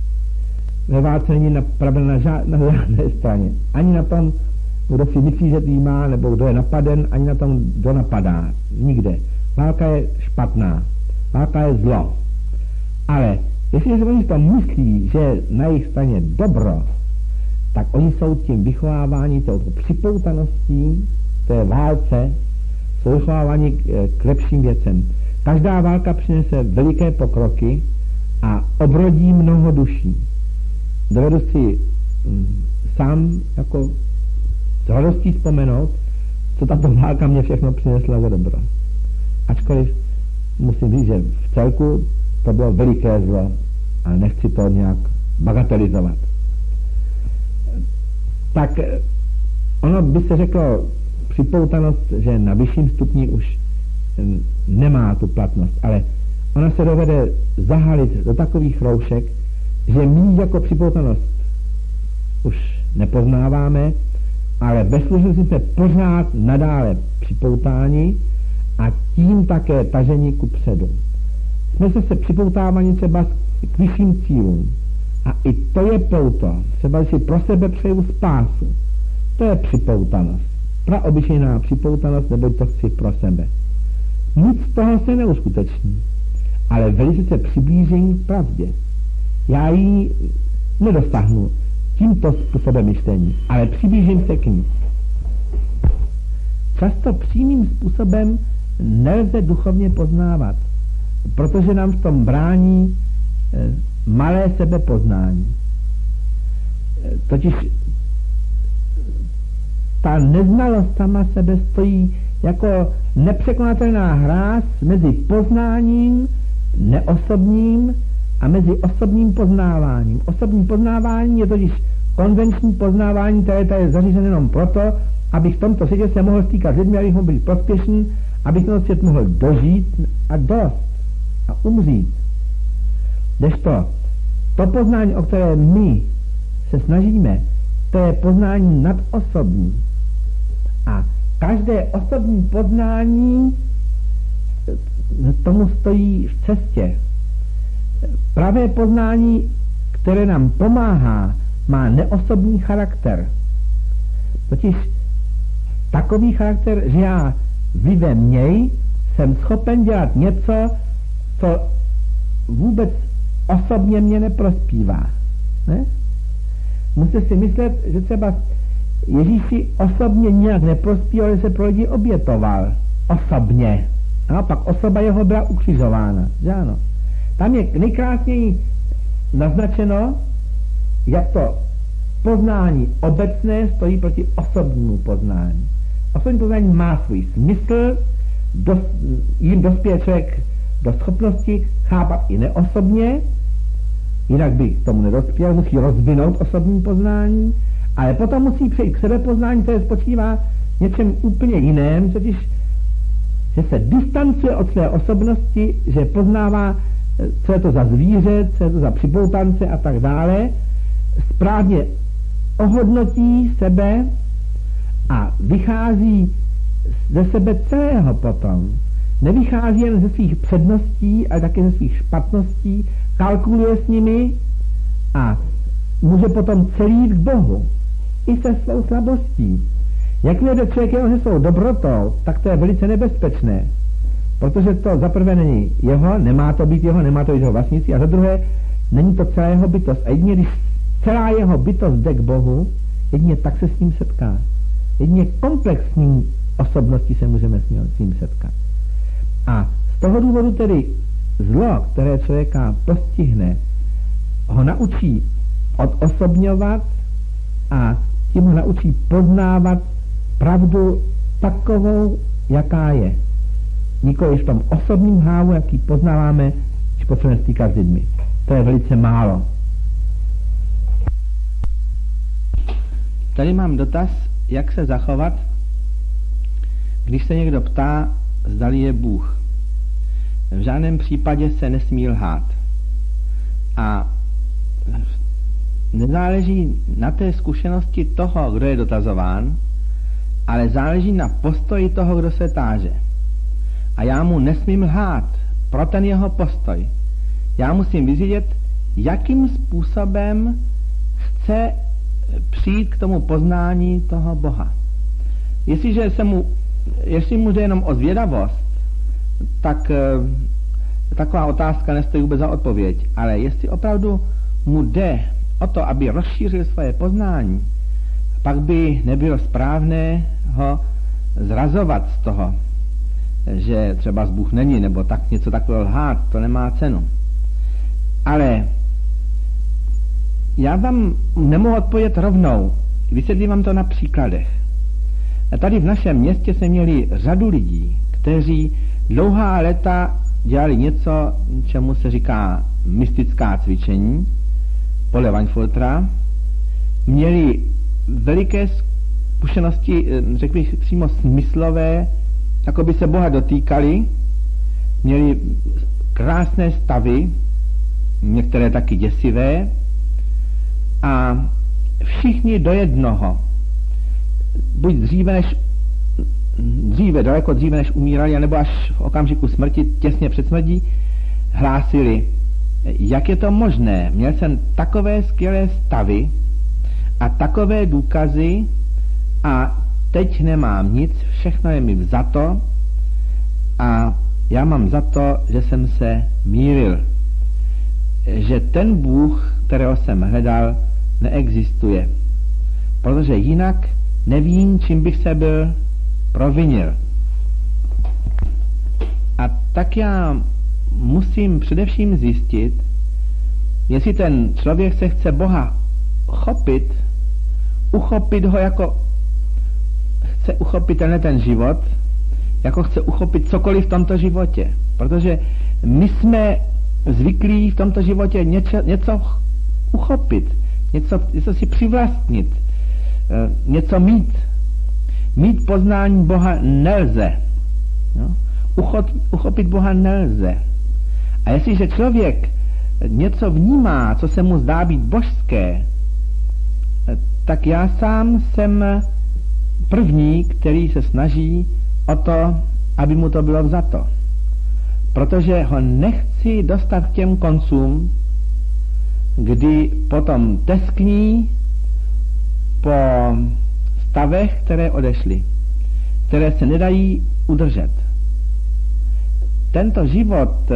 A: Ve válce není pravda na žádné, na žádné straně. Ani na tom, kdo si myslí, že tý má, nebo kdo je napaden, ani na tom, kdo napadá. Nikde. Válka je špatná. Válka je zlo. Ale jestliže oni to myslí, že na jejich straně je dobro, tak oni jsou tím vychováváni touto připoutaností té válce, jsou vychováváni k lepším věcem. Každá válka přinese veliké pokroky a obrodí mnoho duší. dovedu si hm, sám jako s radostí vzpomenout, co tato válka mě všechno přinesla za dobro. Ačkoliv musím říct, že v celku to bylo veliké zlo a nechci to nějak bagatelizovat. Tak ono by se řeklo připoutanost, že na vyšším stupni už nemá tu platnost, ale ona se dovede zahalit do takových roušek, že my jako připoutanost už nepoznáváme, ale ve skutečnosti jsme pořád nadále připoutáni a tím také tažení ku předu. Jsme se připoutáváni třeba k vyšším cílům. A i to je pouto. Třeba si pro sebe přeju spásu. To je připoutanost. Praobyčejná připoutanost, neboť to chci pro sebe. Nic z toho se neuskuteční, ale velice se přiblížím k pravdě. Já ji nedosáhnu tímto způsobem myšlení, ale přiblížím se k ní. Často přímým způsobem nelze duchovně poznávat, protože nám v tom brání e, malé sebepoznání. E, totiž ta neznalost sama sebe stojí jako nepřekonatelná hráz mezi poznáním neosobním a mezi osobním poznáváním. Osobní poznávání je totiž konvenční poznávání, které tady je zařízené jenom proto, abych v tomto světě se mohl stýkat s lidmi, abych mohl být prospěšný, abych ten svět mohl dožít a dost a umřít. Kdežto to poznání, o které my se snažíme, to je poznání nadosobní. A každé osobní poznání tomu stojí v cestě. Pravé poznání, které nám pomáhá, má neosobní charakter. Totiž takový charakter, že já ve mněj jsem schopen dělat něco, co vůbec osobně mě neprospívá. Ne? Musíte si myslet, že třeba Ježíš si osobně nějak neprospíval, že se pro lidi obětoval. Osobně. A pak osoba jeho byla ukřižována. Že ano? Tam je nejkrásněji naznačeno, jak to poznání obecné stojí proti osobnímu poznání. Osobní poznání má svůj smysl, dos, jim dospěje člověk do schopnosti chápat i neosobně, jinak by k tomu nedospěl, musí rozvinout osobní poznání, ale potom musí přejít k sebepoznání, které spočívá v něčem úplně jiném, totiž že se distancuje od své osobnosti, že poznává, co je to za zvíře, co je to za připoutance a tak dále, správně ohodnotí sebe a vychází ze sebe celého potom. Nevychází jen ze svých předností, ale také ze svých špatností, kalkuluje s nimi a může potom celý jít k Bohu. I se svou slabostí. Jakmile jde člověk jeho se svou dobrotou, tak to je velice nebezpečné. Protože to za prvé není jeho, nemá to být jeho, nemá to být jeho vlastnictví, a za druhé není to celá jeho bytost. A jedině, když celá jeho bytost jde k Bohu, jedině tak se s ním setká. Jedině komplexní osobností se můžeme s ním setkat. A z toho důvodu tedy zlo, které člověka postihne, ho naučí odosobňovat a tím ho naučí poznávat pravdu takovou, jaká je. Nikoliv v tom osobním hávu, jaký poznáváme, když potřebujeme stýkat s lidmi. To je velice málo. Tady mám dotaz, jak se zachovat, když se někdo ptá, zdali je Bůh. V žádném případě se nesmí lhát. A nezáleží na té zkušenosti toho, kdo je dotazován, ale záleží na postoji toho, kdo se táže. A já mu nesmím lhát pro ten jeho postoj. Já musím vyzvědět, jakým způsobem chce přijít k tomu poznání toho Boha. Jestliže se mu, jestli mu jde jenom o zvědavost, tak e, taková otázka nestojí vůbec za odpověď. Ale jestli opravdu mu jde o to, aby rozšířil svoje poznání, pak by nebylo správné ho zrazovat z toho, že třeba z Bůh není, nebo tak něco takového lhát, to nemá cenu. Ale Já vám nemohu odpovědět rovnou, vysvětlím vám to na příkladech. Tady v našem městě jsme měli řadu lidí, kteří dlouhá léta dělali něco, čemu se říká mystická cvičení, podle Weinfurtera, měli veliké zkušenosti, řekl bych přímo smyslové, jako by se Boha dotýkali, měli krásné stavy, některé taky děsivé, a všichni do jednoho, buď dříve než dříve, daleko dříve než umírali, anebo až v okamžiku smrti, těsně před smrtí, hlásili, jak je to možné, měl jsem takové skvělé stavy a takové důkazy a teď nemám nic, všechno je mi vzato a já mám za to, že jsem se mýlil, že ten Bůh, kterého jsem hledal, neexistuje, protože jinak nevím, čím bych se byl provinil. A tak já musím především zjistit, jestli ten člověk se chce Boha chopit, uchopit ho jako chce uchopit tenhle ten život, jako chce uchopit cokoliv v tomto životě. Protože my jsme zvyklí v tomto životě něco, něco uchopit, něco, něco si přivlastnit, něco mít. Mít poznání Boha nelze. No? Uchop, uchopit Boha nelze. A jestliže člověk něco vnímá, co se mu zdá být božské, tak já sám jsem první, který se snaží o to, aby mu to bylo vzato. Protože ho nechci dostat k těm koncům, kdy potom teskní po stavech, které odešly, které se nedají udržet. Tento život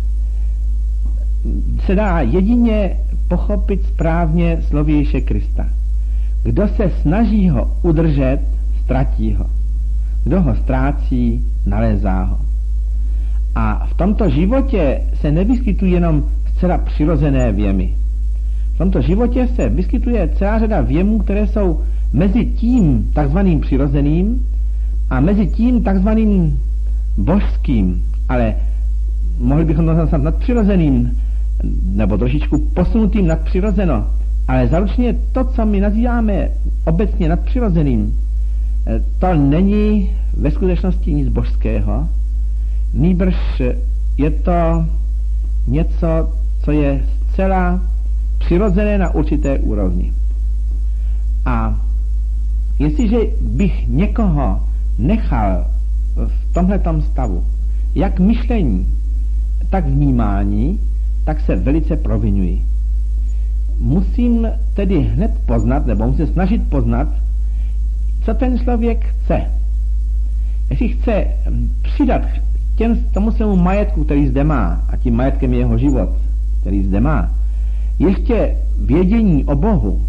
A: se dá jedině pochopit správně slovy Ježíše Krista. Kdo se snaží ho udržet, ztratí ho. Kdo ho ztrácí, nalézá ho. A v tomto životě se nevyskytují jenom zcela přirozené věmy. V tomto životě se vyskytuje celá řada věmů, které jsou mezi tím takzvaným přirozeným a mezi tím takzvaným božským, ale mohli bychom to nazvat nadpřirozeným, nebo trošičku posunutým nadpřirozeno, ale zaručně to, co my nazýváme obecně nadpřirozeným, to není ve skutečnosti nic božského, nýbrž je to něco, co je zcela přirozené na určité úrovni. A jestliže bych někoho nechal v tomhletom stavu, jak myšlení, tak vnímání, tak se velice proviňuji. Musím tedy hned poznat, nebo musím snažit poznat, co ten člověk chce. Jestli chce přidat těm, tomu svému majetku, který zde má, a tím majetkem je jeho život, který zde má, ještě vědění o Bohu,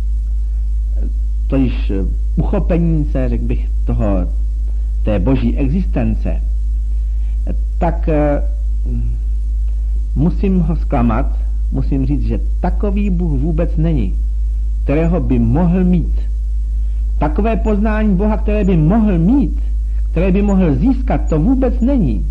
A: to již uchopení se, řekl bych, toho, té boží existence, tak musím ho zklamat, musím říct, že takový Bůh vůbec není, kterého by mohl mít. Takové poznání Boha, které by mohl mít, které by mohl získat, to vůbec není.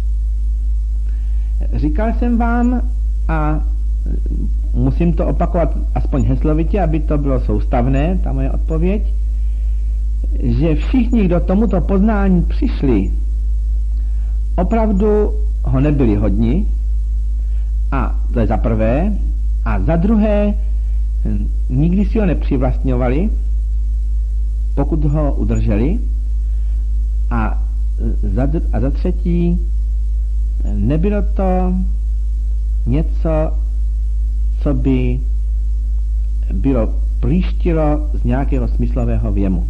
A: Říkal jsem vám, a musím to opakovat aspoň heslovitě, aby to bylo soustavné, ta moje odpověď, že všichni, kdo tomuto poznání přišli, opravdu ho nebyli hodni, a to je za prvé, a za druhé, nikdy si ho nepřivlastňovali, pokud ho udrželi, a za, a za třetí, nebylo to něco, co by bylo plíštilo z nějakého smyslového věmu.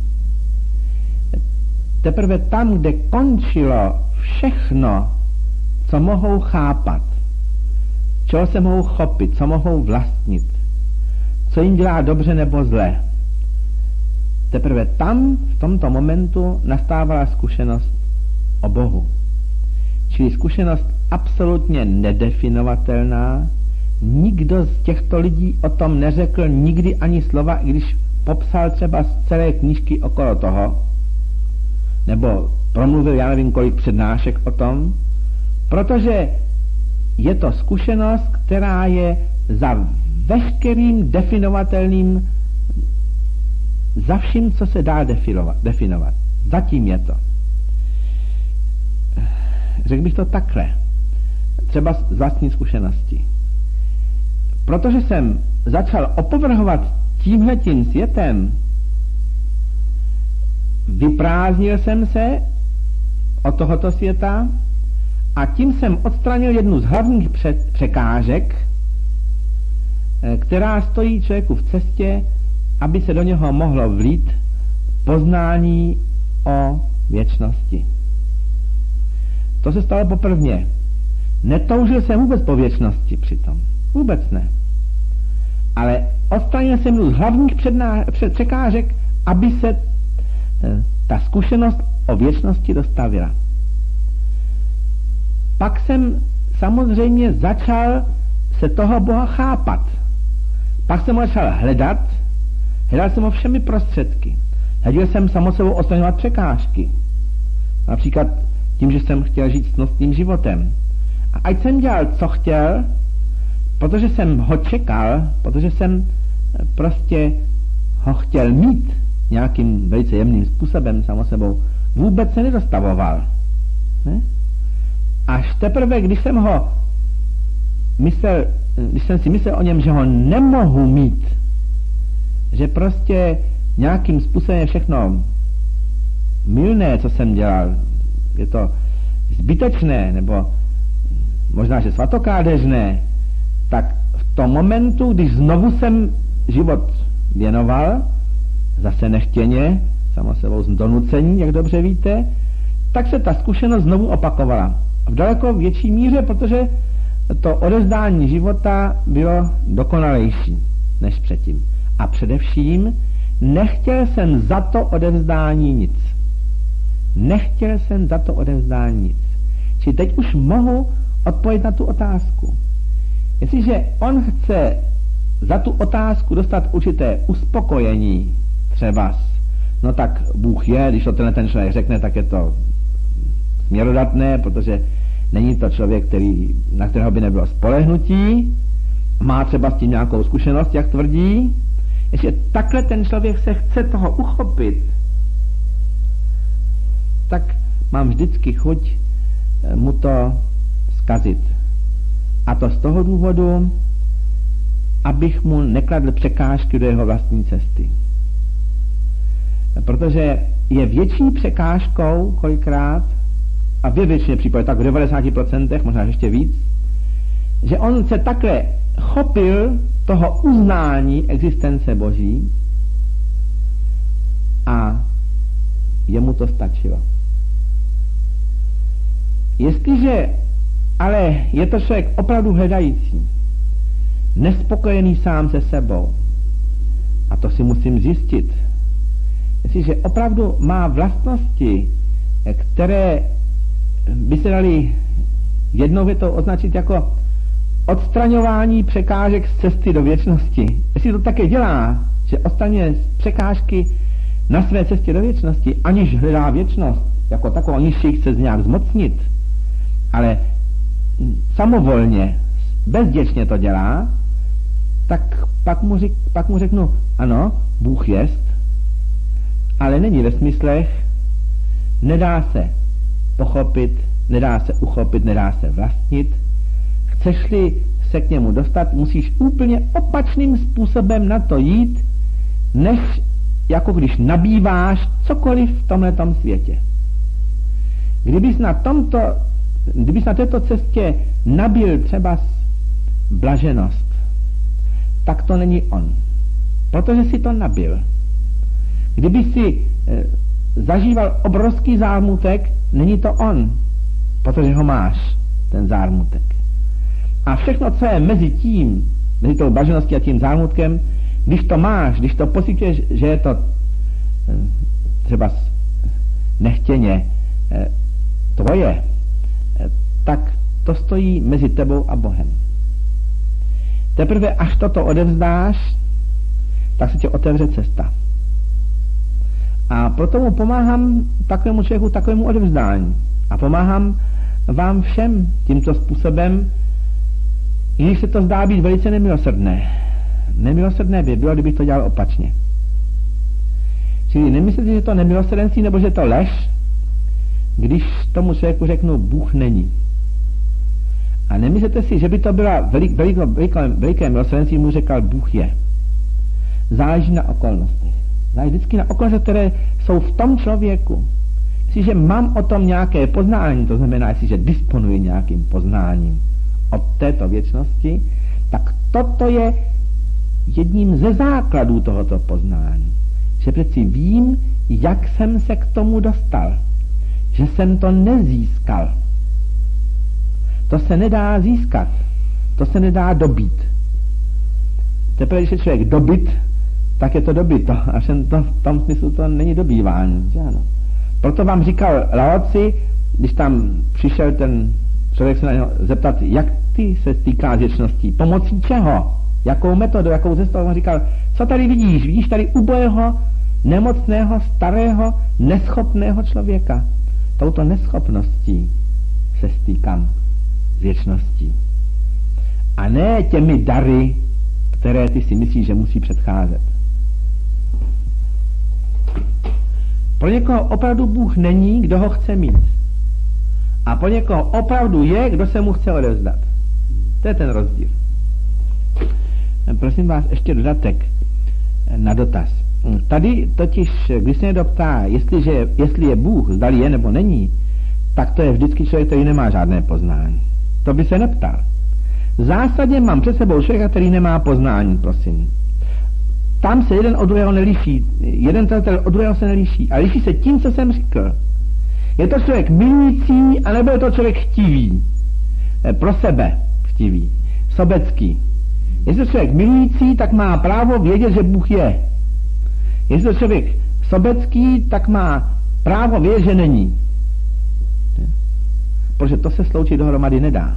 A: Teprve tam, kde končilo všechno, co mohou chápat, čeho se mohou chopit, co mohou vlastnit, co jim dělá dobře nebo zle, teprve tam, v tomto momentu, nastávala zkušenost o Bohu. Čili zkušenost absolutně nedefinovatelná, nikdo z těchto lidí o tom neřekl nikdy ani slova, i když popsal třeba z celé knížky okolo toho, nebo promluvil já nevím kolik přednášek o tom, protože je to zkušenost, která je za veškerým definovatelným, za vším, co se dá definovat. definovat. Zatím je to. Řekl bych to takhle, třeba z vlastní zkušenosti. Protože jsem začal opovrhovat tímhletím světem, vyprázdnil jsem se od tohoto světa a tím jsem odstranil jednu z hlavních překážek, která stojí člověku v cestě, aby se do něho mohlo vlít poznání o věčnosti. To se stalo poprvně. Netoužil jsem vůbec po věčnosti přitom. Vůbec ne. Ale odstranil jsem jednu z hlavních předná, před, překážek, aby se e, ta zkušenost o věčnosti dostavila. Pak jsem samozřejmě začal se toho Boha chápat. Pak jsem ho začal hledat, hledal jsem ho všemi prostředky. Hledal jsem samo sebou odstraňovat překážky. Například tím, že jsem chtěl žít ctnostným životem. A ať jsem dělal, co chtěl, protože jsem ho čekal, protože jsem prostě ho chtěl mít nějakým velice jemným způsobem samo sebou, vůbec se nedostavoval. Ne? Až teprve, když jsem ho myslel, když jsem si myslel o něm, že ho nemohu mít, že prostě nějakým způsobem je všechno mylné, co jsem dělal, je to zbytečné, nebo možná, že svatokádežné, tak v tom momentu, když znovu jsem život věnoval, zase nechtěně, samo sebou z donucení, jak dobře víte, tak se ta zkušenost znovu opakovala. V daleko větší míře, protože to odevzdání života bylo dokonalejší než předtím. A především nechtěl jsem za to odevzdání nic. Nechtěl jsem za to odevzdání nic. Čili teď už mohu odpovědět na tu otázku. Jestliže on chce za tu otázku dostat určité uspokojení, třeba, no tak Bůh je, když to tenhle ten člověk řekne, tak je to směrodatné, protože není to člověk, který, na kterého by nebylo spolehnutí, má třeba s tím nějakou zkušenost, jak tvrdí. Jestli takhle ten člověk se chce toho uchopit, tak mám vždycky chuť mu to zkazit. A to z toho důvodu, abych mu nekladl překážky do jeho vlastní cesty. Protože je větší překážkou kolikrát, a ve většině případů, tak v devadesáti procentech, možná ještě víc, že on se takhle chopil toho uznání existence Boží a jemu to stačilo. Jestliže ale je to člověk opravdu hledající, nespokojený sám se sebou, a to si musím zjistit, jestliže opravdu má vlastnosti, které by se dali jednou větou označit jako odstraňování překážek z cesty do věčnosti. Jestli to také dělá, že odstraňuje překážky na své cestě do věčnosti, aniž hledá věčnost, jako takovou, aniž si chce nějak zmocnit, ale samovolně, bezděčně to dělá, tak pak mu, řek, pak mu řeknu, ano, Bůh jest, ale není ve smyslech, nedá se pochopit, nedá se uchopit, nedá se vlastnit. Chceš-li se k němu dostat, musíš úplně opačným způsobem na to jít, než jako když nabýváš cokoliv v tomhletom světě. Kdybys na tomto, kdybys na této cestě nabil třeba blaženost, tak to není on. Protože si to nabil. Kdyby si e, zažíval obrovský zármutek, není to on, protože ho máš, ten zármutek. A všechno, co je mezi tím, mezi tou blažeností a tím zármutkem, když to máš, když to pocituješ, že je to e, třeba nechtěně e, tvoje, e, tak to stojí mezi tebou a Bohem. Teprve až toto odevzdáš, tak se ti otevře cesta. A proto mu pomáhám takovému člověku, takovému odevzdání. A pomáhám vám všem tímto způsobem, i když se to zdá být velice nemilosrdné. Nemilosrdné by bylo, kdybych to dělal opačně. Čili nemyslíte, že to nemilosrdenství, nebo že to lež, když tomu člověku řeknu, Bůh není. A nemyslíte si, že by to byla velik, veliko, veliko, veliké milosrdenství, mu řekl, Bůh je. Záleží na okolnostech. Záleží vždycky na okolnostech, které jsou v tom člověku. Jestliže mám o tom nějaké poznání, to znamená, jestliže disponuji nějakým poznáním od této věčnosti, tak toto je jedním ze základů tohoto poznání. Že přeci vím, jak jsem se k tomu dostal. Že jsem to nezískal. To se nedá získat. To se nedá dobít. Teprve, když je člověk dobyt, tak je to dobyto. A to, v tom smyslu to není dobývání. Že ano? Proto vám říkal Lao Tzu, když tam přišel ten člověk se na něho zeptat, jak ty se týká věčností, pomocí čeho, jakou metodu, jakou cestou, on říkal, co tady vidíš? Vidíš tady ubojého, nemocného, starého, neschopného člověka. Touto neschopností se stýkám s věčností. A ne těmi dary, které ty si myslíš, že musí předcházet. Pro někoho opravdu Bůh není, kdo ho chce mít. A pro někoho opravdu je, kdo se mu chce odevzdat. To je ten rozdíl. Prosím vás, ještě dodatek na dotaz. Tady totiž, když se někdo ptá, jestliže, jestli je Bůh, zdali je nebo není, tak to je vždycky člověk, který nemá žádné poznání. To by se neptal. V zásadě mám před sebou člověka, který nemá poznání, prosím. Tam se jeden od druhého neliší. Jeden tazatel od druhého se neliší. A liší se tím, co jsem řekl. Je to člověk milující, anebo je to člověk chtivý. Pro sebe chtivý. Sobecký. Jestli to člověk milující, tak má právo vědět, že Bůh je. Jestli to člověk sobecký, tak má právo vědět, že není. Protože to se sloučit dohromady nedá.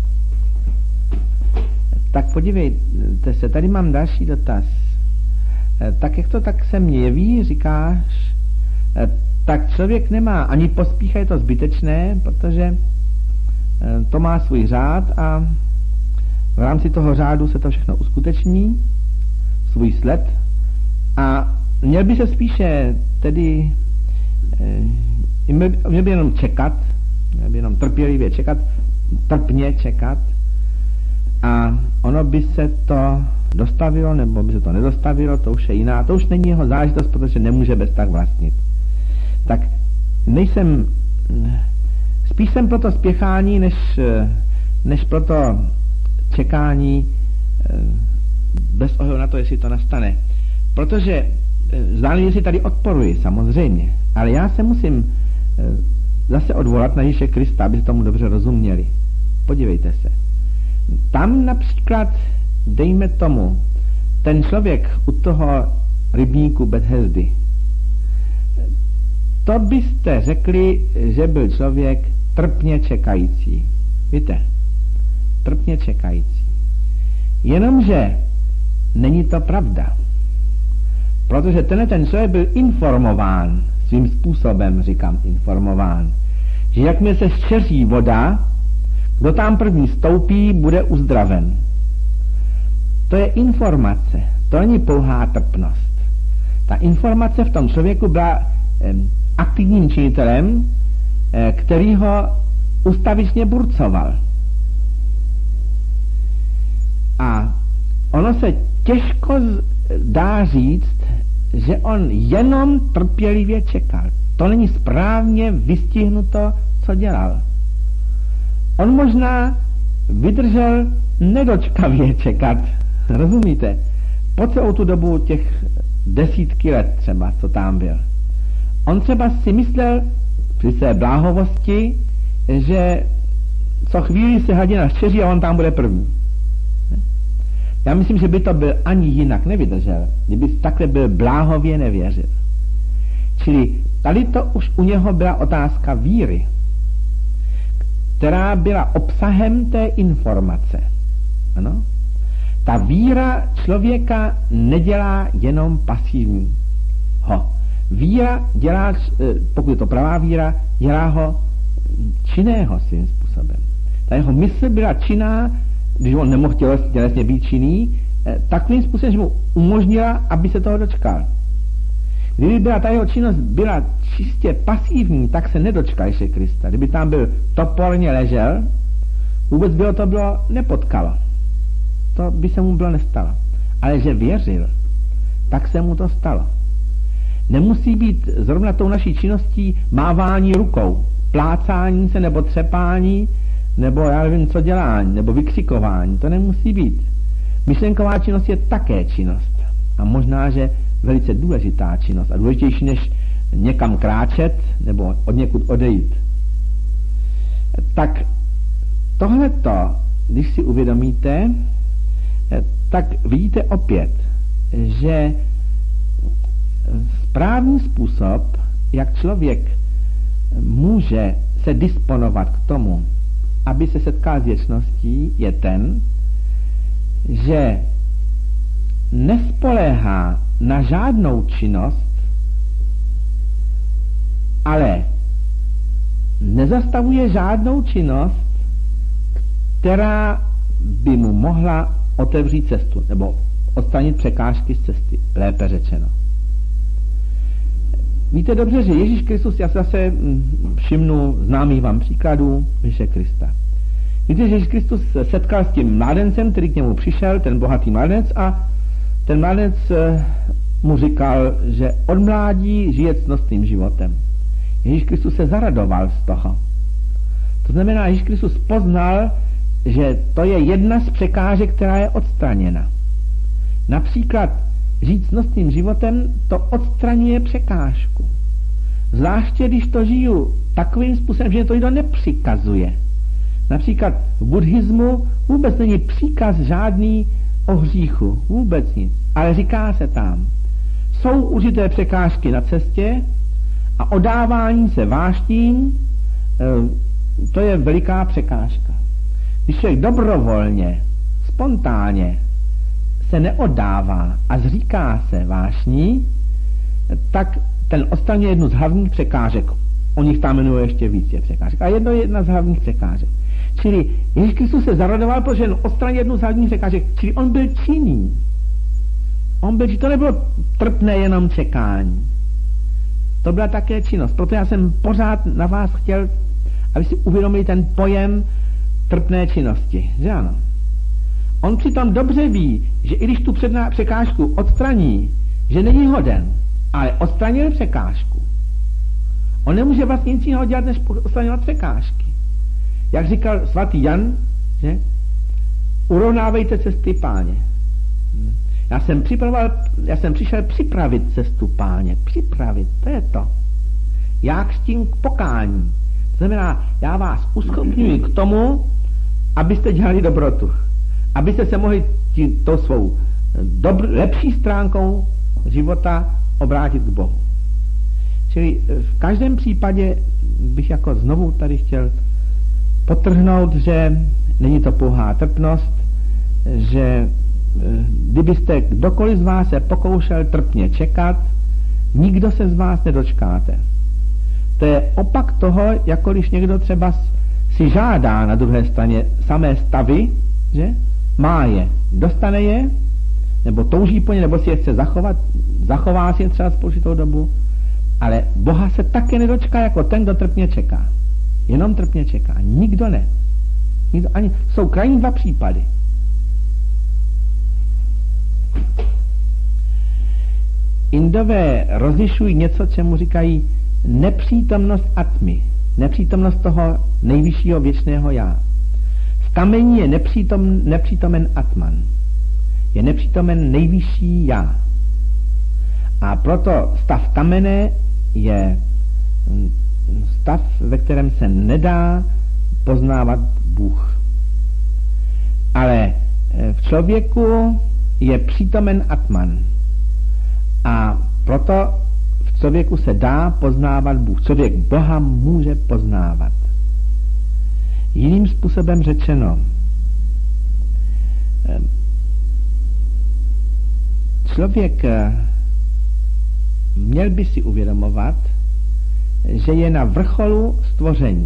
A: Tak podívejte se, tady mám další dotaz. Tak jak to tak se mně jeví, říkáš, tak člověk nemá ani pospícha, je to zbytečné, protože to má svůj řád a v rámci toho řádu se to všechno uskuteční, svůj sled, a měl by se spíše tedy měl by jenom čekat, měl by jenom trpělivě čekat, trpně čekat, a ono by se to dostavilo, nebo by se to nedostavilo, to už je jiná, to už není jeho záležitost, protože nemůže bez tak vlastnit. Tak nejsem, spíš jsem pro to spěchání, než, než pro to čekání bez ohledu na to, jestli to nastane. Protože zdánlivě si tady odporuji, samozřejmě, ale já se musím zase odvolat na Ježíše Krista, aby se tomu dobře rozuměli. Podívejte se. Tam například, dejme tomu, ten člověk u toho rybníku Bethesdy, to byste řekli, že byl člověk trpně čekající. Víte? Trpně čekající. Jenomže není to pravda. Protože tenhle ten člověk byl informován, svým způsobem říkám informován, že jakmile se zčeří voda, kdo tam první stoupí, bude uzdraven. To je informace, to není pouhá trpnost. Ta informace v tom člověku byla eh, aktivním činitelem, eh, který ho ustavičně burcoval. A ono se těžko dá říct, že on jenom trpělivě čekal. To není správně vystihnuto, co dělal. On možná vydržel nedočkavě čekat, rozumíte? Po celou tu dobu těch desítky let třeba, co tam byl. On třeba si myslel při své bláhovosti, že co chvíli se hladina zčeří a on tam bude první. Já myslím, že by to byl ani jinak nevydržel, kdyby takhle byl bláhově nevěřil. Čili tady to už u něho byla otázka víry, která byla obsahem té informace. Ano? Ta ta víra člověka nedělá jenom pasivní. Ho. Víra dělá, pokud je to pravá víra, dělá ho činného svým způsobem. Ta jeho mysl byla činná, když on nemohl tělesně být činný, takovým způsobem, že mu umožnila, aby se toho dočkal. Kdyby byla ta jeho činnost byla čistě pasivní, tak se nedočkal ještě Krista. Kdyby tam byl toporně ležel, vůbec by ho to bylo nepotkalo. To by se mu bylo nestalo. Ale že věřil, tak se mu to stalo. Nemusí být zrovna tou naší činností mávání rukou, plácání se nebo třepání, nebo já nevím co dělání, nebo vykřikování. To nemusí být. Myšlenková činnost je také činnost. A možná, že velice důležitá činnost. A důležitější, než někam kráčet, nebo od někud odejít. Tak tohleto, když si uvědomíte, tak vidíte opět, že správný způsob, jak člověk může se disponovat k tomu, aby se setkal s věčností, je ten, že nespoléhá na žádnou činnost, ale nezastavuje žádnou činnost, která by mu mohla otevřít cestu, nebo odstranit překážky z cesty, lépe řečeno. Víte dobře, že Ježíš Kristus, já se zase všimnu známých vám příkladů Ježíše Krista. Víte, že Ježíš Kristus se setkal s tím mládencem, který k němu přišel, ten bohatý mládenec, a ten mládenec mu říkal, že od mládí žije ctnostným životem. Ježíš Kristus se zaradoval z toho. To znamená, Ježíš Kristus poznal, že to je jedna z překážek, která je odstraněna. Například žít ctnostným životem, to odstraňuje překážku. Zvláště, když to žiju takovým způsobem, že to nikdo nepřikazuje. Například v buddhismu vůbec není příkaz žádný o hříchu. Vůbec nic. Ale říká se tam, jsou určité překážky na cestě a odávání se váštím, to je veliká překážka. Když člověk dobrovolně, spontánně se neoddává a zříká se vášní, tak ten odstraňuje jednu z hlavních překážek. O nich tam jmenuje ještě více překážek. A jedno je jedna z hlavních překážek. Čili Ježíš Kristus se zaradoval, protože odstranil jednu z hlavních překážek. Čili on byl činný. On byl, to nebylo trpné jenom čekání. To byla také činnost. Proto já jsem pořád na vás chtěl, aby si uvědomili ten pojem trpné činnosti. Že ano? On přitom dobře ví, že i když tu předná překážku odstraní, že není hoden, ale odstranil překážku. On nemůže vlastně nic jiného dělat, než odstraňovat překážky. Jak říkal svatý Jan, že? Urovnávejte cesty Páně. Já jsem připravoval, já jsem přišel připravit cestu Páně. Připravit, to je to. Já křtím k pokání. To znamená, já vás uschopňuji k tomu, abyste dělali dobrotu. Abyste se mohli tí, to svou dobr, lepší stránkou života obrátit k Bohu. Čili v každém případě bych jako znovu tady chtěl podtrhnout, že není to pouhá trpnost, že kdybyste kdokoliv z vás se pokoušel trpně čekat, nikdo se z vás nedočkáte. To je opak toho, jako když někdo třeba si žádá na druhé straně samé stavy, že? Má je, dostane je, nebo touží po ně, nebo si je chce zachovat, zachová si je třeba s určitou dobu, ale Boha se také nedočká jako ten, kdo trpně čeká. Jenom trpně čeká, nikdo ne. Nikdo, ani, jsou krajní dva případy. Indové rozlišují něco, čemu říkají nepřítomnost atmy, nepřítomnost toho nejvyššího věčného já. V kameni je nepřítom, nepřítomen atman, je nepřítomen nejvyšší já. A proto stav kamene je stav, ve kterém se nedá poznávat Bůh. Ale v člověku je přítomen atman. A proto v člověku se dá poznávat Bůh. Člověk Boha může poznávat. Jiným způsobem řečeno, člověk měl by si uvědomovat, že je na vrcholu stvoření.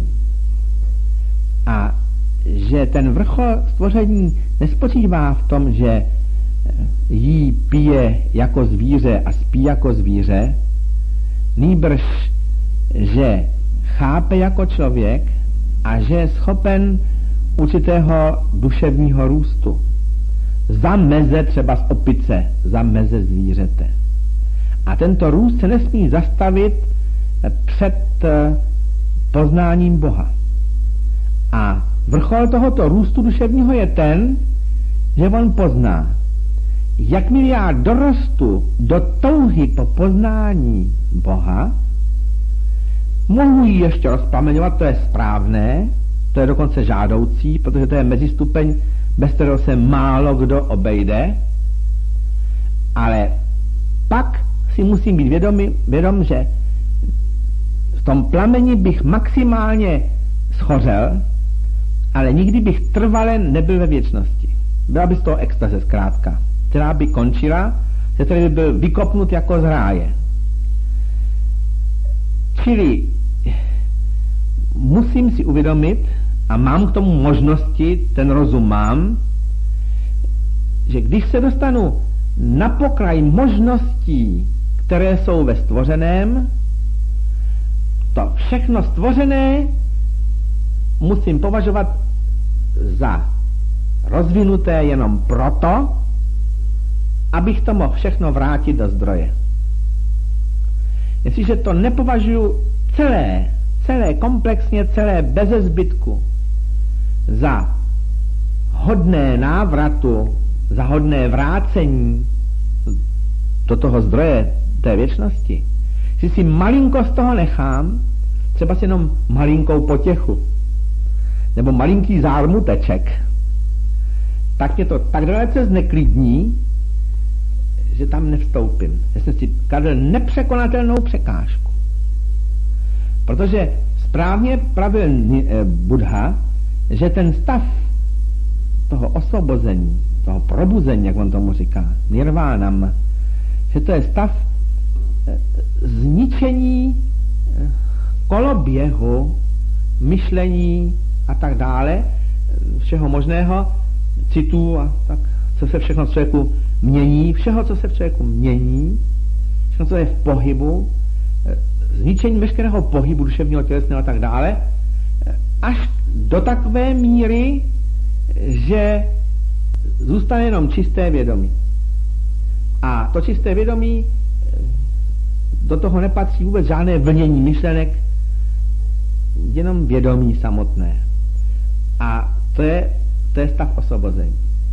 A: A že ten vrchol stvoření nespočívá v tom, že jí pije jako zvíře a spí jako zvíře, nýbrž, že chápe jako člověk a že je schopen určitého duševního růstu. Za meze třeba z opice, za meze zvířete. A tento růst se nesmí zastavit před poznáním Boha. A vrchol tohoto růstu duševního je ten, že on pozná, jakmile já dorostu do touhy po poznání Boha, mohu ji ještě rozplameňovat, to je správné, to je dokonce žádoucí, protože to je mezistupeň, bez kterého se málo kdo obejde, ale pak si musím být vědomý, vědom, že v tom plameni bych maximálně schořel, ale nikdy bych trvale nebyl ve věčnosti. Byla by z toho extaze zkrátka, která by končila, že tady by byl vykopnut jako z ráje. Čili musím si uvědomit, a mám k tomu možnosti, ten rozum mám, že když se dostanu na pokraj možností, které jsou ve stvořeném, to všechno stvořené musím považovat za rozvinuté jenom proto, abych to mohl všechno vrátit do zdroje. Jestliže to nepovažuji celé, celé komplexně, celé beze zbytku za hodné návratu, za hodné vrácení do toho zdroje té věčnosti, že si malinko z toho nechám, třeba si jenom malinkou potěchu, nebo malinký zármuteček, tak mě to tak dalece zneklidní, že tam nevstoupím. Že jsem si kladl nepřekonatelnou překážku. Protože správně pravil Buddha, že ten stav toho osvobození, toho probuzení, jak on tomu říká, nirvánam, že to je stav zničení koloběhu, myšlení a tak dále, všeho možného, citů a tak, co se všechno v člověku mění, všeho, co se v člověku mění, všechno, co je v pohybu, zničení veškerého pohybu duševního, tělesného a tak dále, až do takové míry, že zůstane jenom čisté vědomí. A to čisté vědomí, do toho nepatří vůbec žádné vlnění myšlenek, jenom vědomí samotné. A to je, to je stav osvobození.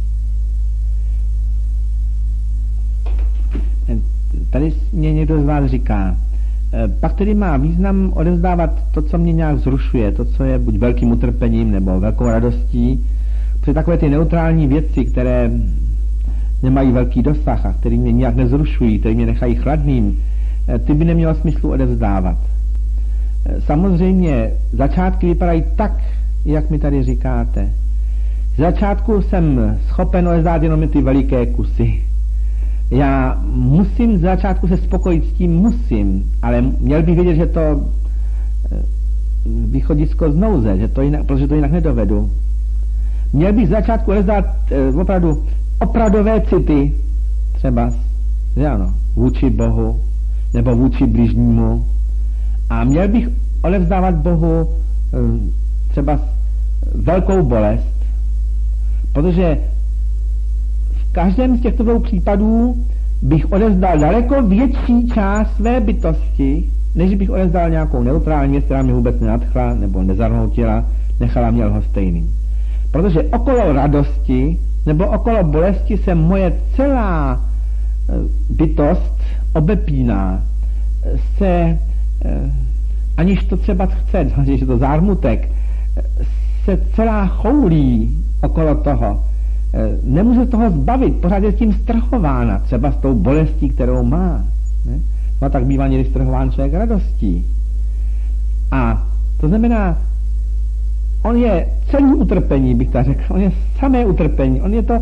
A: Tady mě někdo z vás říká, pak tedy má význam odevzdávat to, co mě nějak zrušuje, to, co je buď velkým utrpením nebo velkou radostí, protože takové ty neutrální věci, které nemají velký dosah a které mě nějak nezrušují, které mě nechají chladným, ty by nemělo smyslu odevzdávat. Samozřejmě začátky vypadají tak, jak mi tady říkáte. Z začátku jsem schopen odevzdat jenom ty veliké kusy. Já musím z začátku se spokojit s tím, musím, ale měl bych vědět, že to východisko z nouze, že to jinak, protože to jinak nedovedu. Měl bych z začátku odevzdat eh, opravdu opravdové city, třeba, že ano, vůči Bohu, nebo vůči bližnímu. A měl bych odevzdávat Bohu eh, třeba velkou bolest, protože v každém z těchto dvou případů bych odevzdal daleko větší část své bytosti, než bych odevzdal nějakou neutrální věc, která mě vůbec nenadchla nebo nezarmoutila, nechala mě lhostejným. Protože okolo radosti nebo okolo bolesti se moje celá bytost obepíná, se, aniž to třeba chce, když je to zármutek, se celá choulí okolo toho. Nemůže toho zbavit, pořád je s tím strhována, třeba s tou bolestí, kterou má. Ne? No tak bývá někdy strhován člověk radostí. A to znamená, on je celý utrpení, bych tak řekl, on je samé utrpení, on je to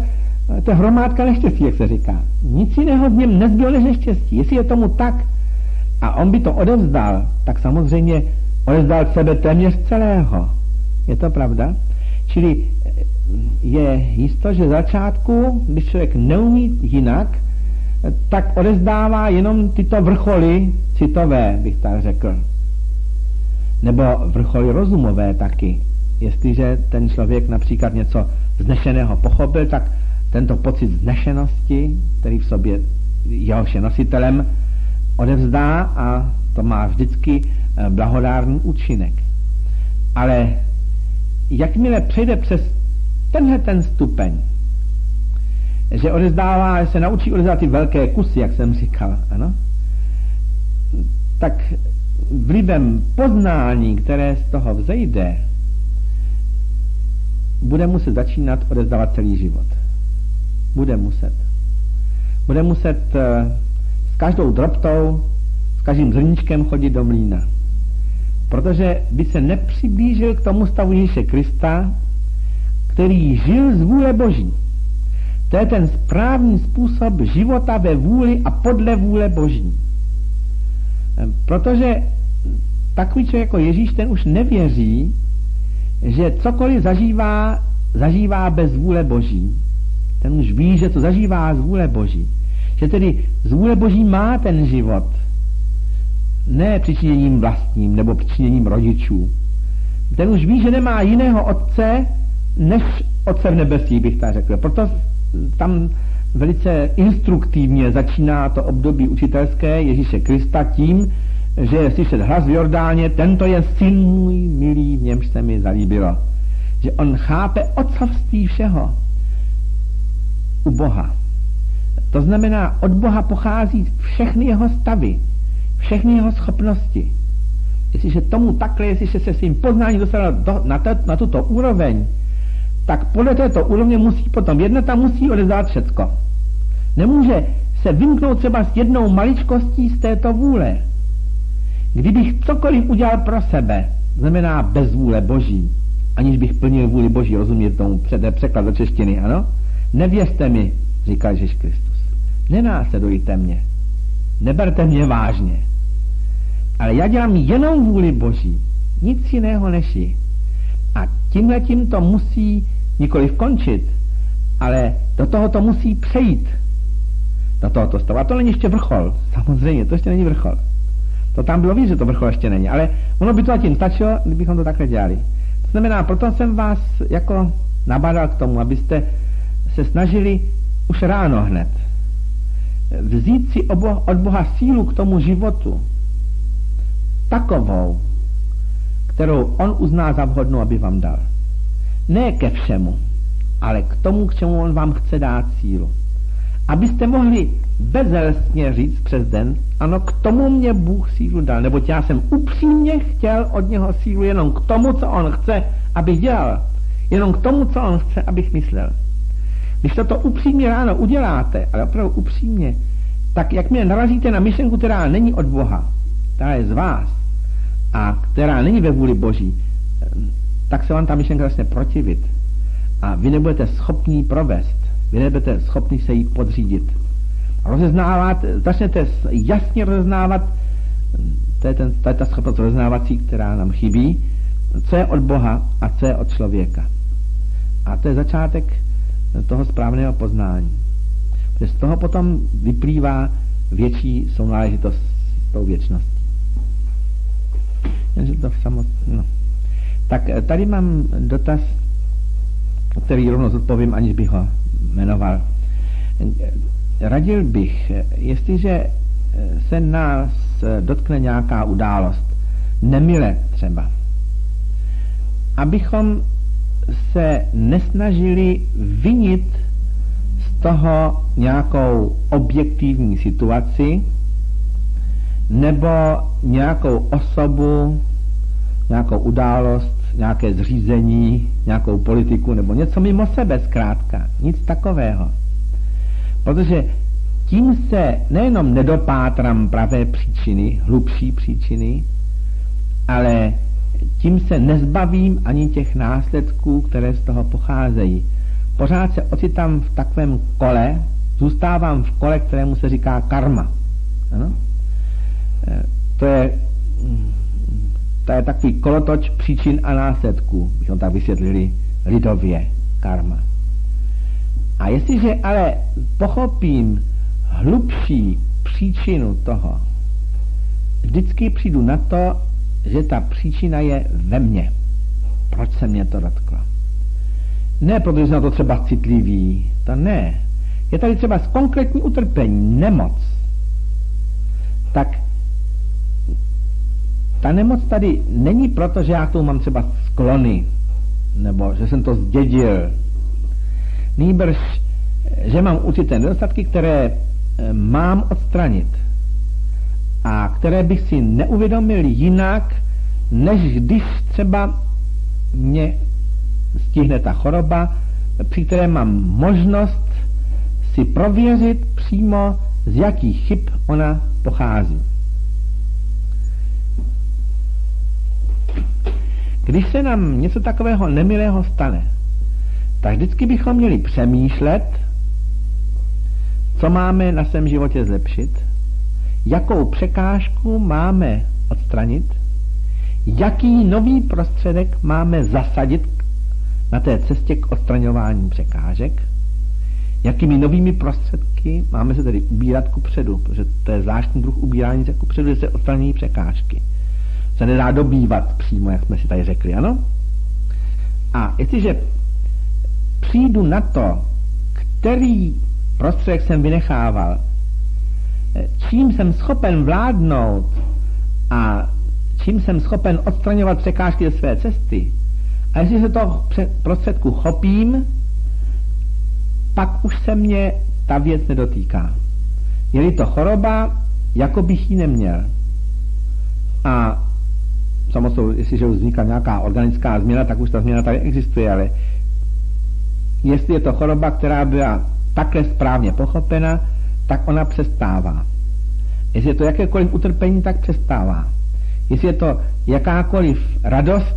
A: To je hromádka neštěstí, jak se říká. Nic jiného v něm nezbylo než neštěstí. Jestli je tomu tak a on by to odevzdal, tak samozřejmě odevzdal sebe téměř celého. Je to pravda? Čili je jisto, že v začátku, když člověk neumí jinak, tak odevzdává jenom tyto vrcholy citové, bych tak řekl. Nebo vrcholy rozumové taky. Jestliže ten člověk například něco vznešeného pochopil, tak tento pocit vznešenosti, který v sobě jehož je nositelem, odevzdá a to má vždycky blahodárný účinek. Ale jakmile přejde přes tenhle ten stupeň, že odevzdává, že se naučí odevzdávat ty velké kusy, jak jsem říkal, ano, tak vlivem poznání, které z toho vzejde, bude muset začínat odevzdávat celý život. Bude muset. Bude muset s každou drobtou, s každým zrníčkem chodit do mlýna. Protože by se nepřiblížil k tomu stavu Ježíše Krista, který žil z vůle Boží. To je ten správný způsob života ve vůli a podle vůle Boží. Protože takový člověk jako Ježíš, ten už nevěří, že cokoliv zažívá, zažívá bez vůle Boží. Ten už ví, že to zažívá z vůle Boží. Že tedy z vůle Boží má ten život. Ne přičiněním vlastním nebo přičiněním rodičů. Ten už ví, že nemá jiného otce, než otce v nebesí, bych tak řekl. Proto tam velice instruktivně začíná to období učitelské Ježíše Krista tím, že je slyšet hlas v Jordáně, tento je syn můj milý, v němž se mi zalíbilo. Že on chápe otcovství všeho u Boha. To znamená, od Boha pochází všechny jeho stavy, všechny jeho schopnosti. Jestliže tomu takhle, jestliže se svým poznáním dostal do, na, to, na tuto úroveň, tak podle této úrovně musí potom jednat a musí odevzdat všecko. Nemůže se vymknout třeba s jednou maličkostí z této vůle. Kdybych cokoliv udělal pro sebe, znamená bez vůle Boží, aniž bych plnil vůli Boží, rozumět tomu překlad do češtiny, ano? Nevěřte mi, říkal Ježíš Kristus. Nenásledujte mě. Neberte mě vážně. Ale já dělám jenom vůli Boží. Nic jiného než ji. A tímhletím to musí nikoliv končit, ale do toho to musí přejít. Do tohoto stavu. A to není ještě vrchol. Samozřejmě, to ještě není vrchol. To tam bylo víc, že to vrchol ještě není. Ale ono by to tím stačilo, kdybychom to takhle dělali. To znamená, proto jsem vás jako nabádal k tomu, abyste se snažili už ráno hned vzít si od Boha sílu k tomu životu. Takovou, kterou on uzná za vhodnou, aby vám dal. Ne ke všemu, ale k tomu, k čemu on vám chce dát sílu. Abyste mohli bezelstně říct přes den, ano, k tomu mě Bůh sílu dal, neboť já jsem upřímně chtěl od něho sílu jenom k tomu, co on chce, abych dělal. Jenom k tomu, co on chce, abych myslel. Když toto upřímně ráno uděláte, ale opravdu upřímně, tak jakmile narazíte na myšlenku, která není od Boha, která je z vás a která není ve vůli Boží, tak se vám ta myšlenka začne protivit. A vy nebudete schopní provést. Vy nebudete schopni se jí podřídit. Rozeznávat, začnete jasně rozeznávat, to je, ten, to je ta schopnost rozeznávací, která nám chybí, co je od Boha a co je od člověka. A to je začátek toho správného poznání. Protože z toho potom vyplývá větší sounáležitost s tou věčností. Jenže to samotné, no. Tak tady mám dotaz, který rovnou zodpovím, aniž bych ho jmenoval. Radil bych, jestliže se nás dotkne nějaká událost, nemile třeba, abychom se nesnažili vinit z toho nějakou objektivní situaci nebo nějakou osobu, nějakou událost, nějaké zřízení, nějakou politiku nebo něco mimo sebe zkrátka. Nic takového. Protože tím se nejenom nedopátrám pravé příčiny, hlubší příčiny, ale tím se nezbavím ani těch následků, které z toho pocházejí. pořád se ocitám v takovém kole, zůstávám v kole, kterému se říká karma. Ano? To je, to je takový kolotoč příčin a následků, bychom tak vysvětlili lidově, karma. A jestliže ale pochopím hlubší příčinu toho, vždycky přijdu na to, že ta příčina je ve mně. Proč se mě to dotklo? Ne, protože jsem na to třeba citlivý, to ne. Je tady třeba z konkrétní utrpení, nemoc. Tak ta nemoc tady není proto, že já k tomu mám třeba sklony, nebo že jsem to zdědil. Nýbrž, že mám určité nedostatky, které mám odstranit a které bych si neuvědomil jinak, než když třeba mě stihne ta choroba, při které mám možnost si prověřit přímo, z jakých chyb ona pochází. Když se nám něco takového nemilého stane, tak vždycky bychom měli přemýšlet, co máme na svém životě zlepšit, jakou překážku máme odstranit, jaký nový prostředek máme zasadit na té cestě k odstraňování překážek, jakými novými prostředky máme se tedy ubírat kupředu, protože to je zvláštní druh ubírání se kupředu, že se odstraňují překážky. Se nedá dobývat přímo, jak jsme si tady řekli, ano? A jestliže přijdu na to, který prostředek jsem vynechával, čím jsem schopen vládnout a čím jsem schopen odstraňovat překážky ze své cesty, a jestli se toho prostředku chopím, pak už se mě ta věc nedotýká. Je-li to choroba, jako bych ji neměl. A samozřejmě, jestliže už vzniká nějaká organická změna, tak už ta změna tady existuje, ale jestli je to choroba, která byla takhle správně pochopena, tak ona přestává. Jestli je to jakékoliv utrpení, tak přestává. Jestli je to jakákoliv radost,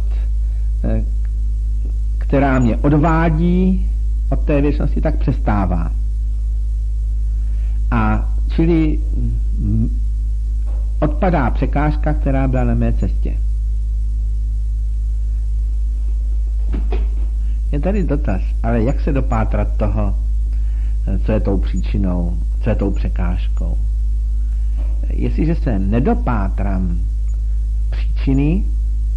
A: která mě odvádí od té věčnosti, tak přestává. A čili odpadá překážka, která byla na mé cestě. Je tady dotaz, ale jak se dopátrat toho, co je tou příčinou, co je tou překážkou? Jestliže se nedopátrám příčiny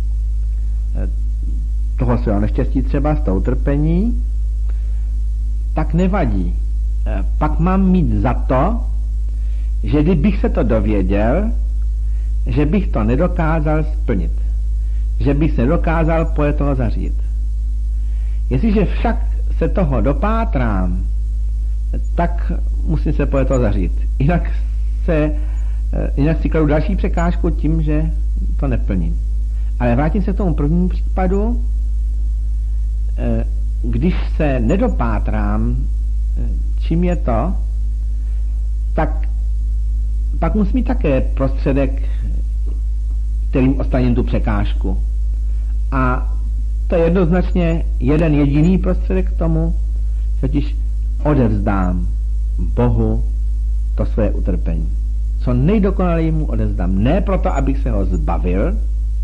A: toho svého neštěstí, třeba z toho utrpení, tak nevadí. Pak mám mít za to, že kdybych se to dověděl, že bych to nedokázal splnit. Že bych se nedokázal podle toho zařídit. Jestliže však se toho dopátrám, tak musím se podle toho zařídit. Jinak, se, jinak si kladu další překážku tím, že to neplním. Ale vrátím se k tomu prvnímu případu. Když se nedopátrám, čím je to, tak pak musím mít také prostředek, kterým odstraním tu překážku. A to je jednoznačně jeden jediný prostředek k tomu, totiž odevzdám Bohu to své utrpení. Co nejdokonaleji mu odevzdám. Ne proto, abych se ho zbavil,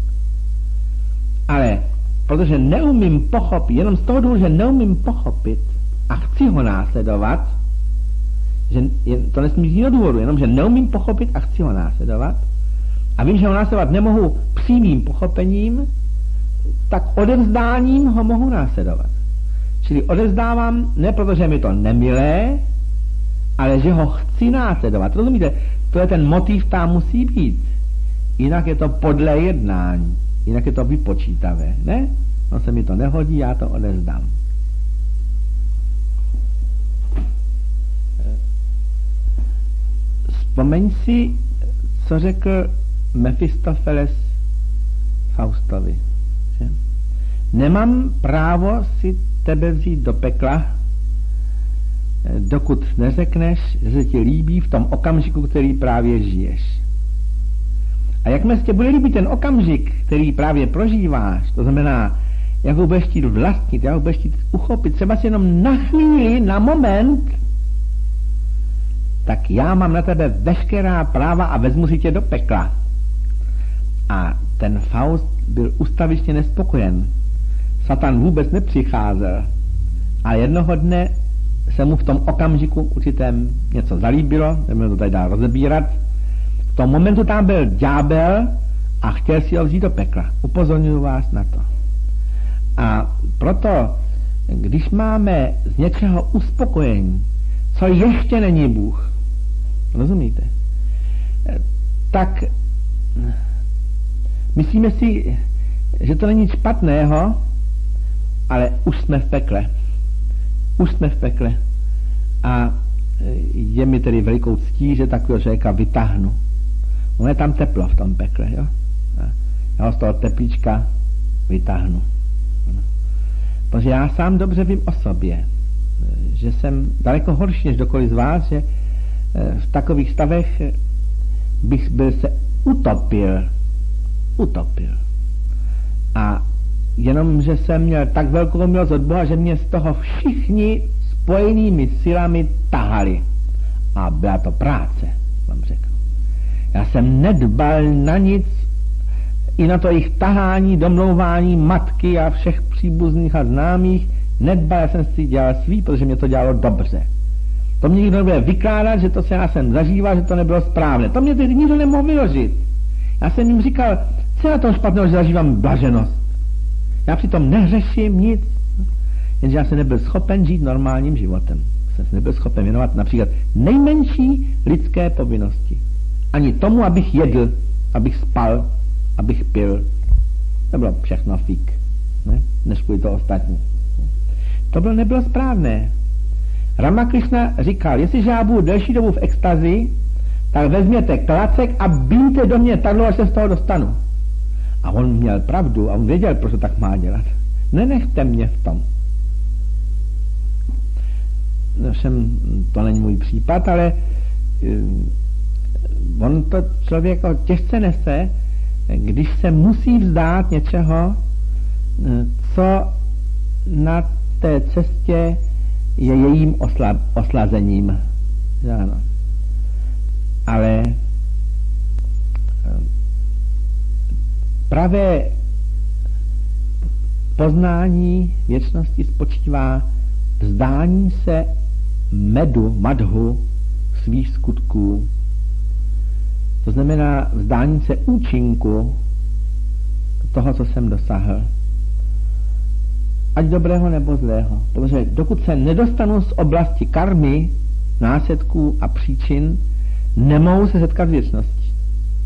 A: ale protože neumím pochopit, jenom z toho důvodu, že neumím pochopit a chci ho následovat, že to nesmí z jiného důvodu, jenom že neumím pochopit a chci ho následovat a vím, že ho následovat nemohu přímým pochopením, tak odevzdáním ho mohu následovat. Čili odevzdávám ne proto, že mi to nemilé, ale že ho chci následovat. Rozumíte? To je ten motiv, tam musí být. Jinak je to podle jednání. Jinak je to vypočítavé. Ne? No se mi to nehodí, já to odevzdám. Vzpomeň si, co řekl Mefistofeles Faustovi. Že? Nemám právo si tebe vzít do pekla, dokud neřekneš, že se ti líbí v tom okamžiku, který právě žiješ. A jakmile se tě bude líbit ten okamžik, který právě prožíváš, to znamená, jak ho budeš chtít vlastnit, jak ho budeš chtít uchopit, třeba si jenom na chvíli, na moment, tak já mám na tebe veškerá práva a vezmu si tě do pekla. A ten Faust byl ustavičně nespokojen. Satan vůbec nepřicházel. A jednoho dne se mu v tom okamžiku určitém něco zalíbilo, nebudeme to tady dál rozebírat. V tom momentu tam byl ďábel a chtěl si ho vzít do pekla. Upozorňuji vás na to. A proto, když máme z něčeho uspokojení, co ještě není Bůh, rozumíte? Tak myslíme si, že to není nic špatného, ale už jsme v pekle. Už jsme v pekle. A je mi tedy velikou ctí, že takového člověka vytáhnu. On je tam teplo v tom pekle, jo? A já ho z toho teplíčka vytáhnu. Protože já sám dobře vím o sobě, že jsem daleko horší než kdokoliv z vás, že v takových stavech bych byl se utopil. Utopil. A jenom, že jsem měl tak velkou milost od Boha, že mě z toho všichni spojenými silami tahali. A byla to práce, vám řeknu. Já jsem nedbal na nic, i na to jejich tahání, domlouvání matky a všech příbuzných a známých, nedbal, já jsem si dělal svý, protože mě to dělalo dobře. To mě nikdo nebude vykládat, že to se já jsem zažíval, že to nebylo správné. To mě tedy nikdo nemohl vyložit. Já jsem jim říkal, co je na tom špatného, že zažívám blaženost. Já přitom nehřeším nic, jenže já jsem nebyl schopen žít normálním životem. Jsem se nebyl schopen věnovat například nejmenší lidské povinnosti. Ani tomu, abych jedl, abych spal, abych pil. To bylo všechno fík, ne? Než kvůli to ostatní. To bylo, nebylo správné. Ramakrishna říkal, jestliže já budu delší dobu v extazi, tak vezměte klacek a bíjte do mě takhle, až se z toho dostanu. A on měl pravdu a on věděl, proč to tak má dělat. Nenechte mě v tom. Všem, to není můj případ, ale on to člověk těžce nese, když se musí vzdát něčeho, co na té cestě je jejím osla, oslazením. Ano. Ale pravé poznání věčnosti spočívá vzdání se medu, madhu svých skutků. To znamená vzdání se účinku toho, co jsem dosáhl. Ať dobrého nebo zlého. Protože dokud se nedostanu z oblasti karmy, následků a příčin, nemohu se setkat s věčností.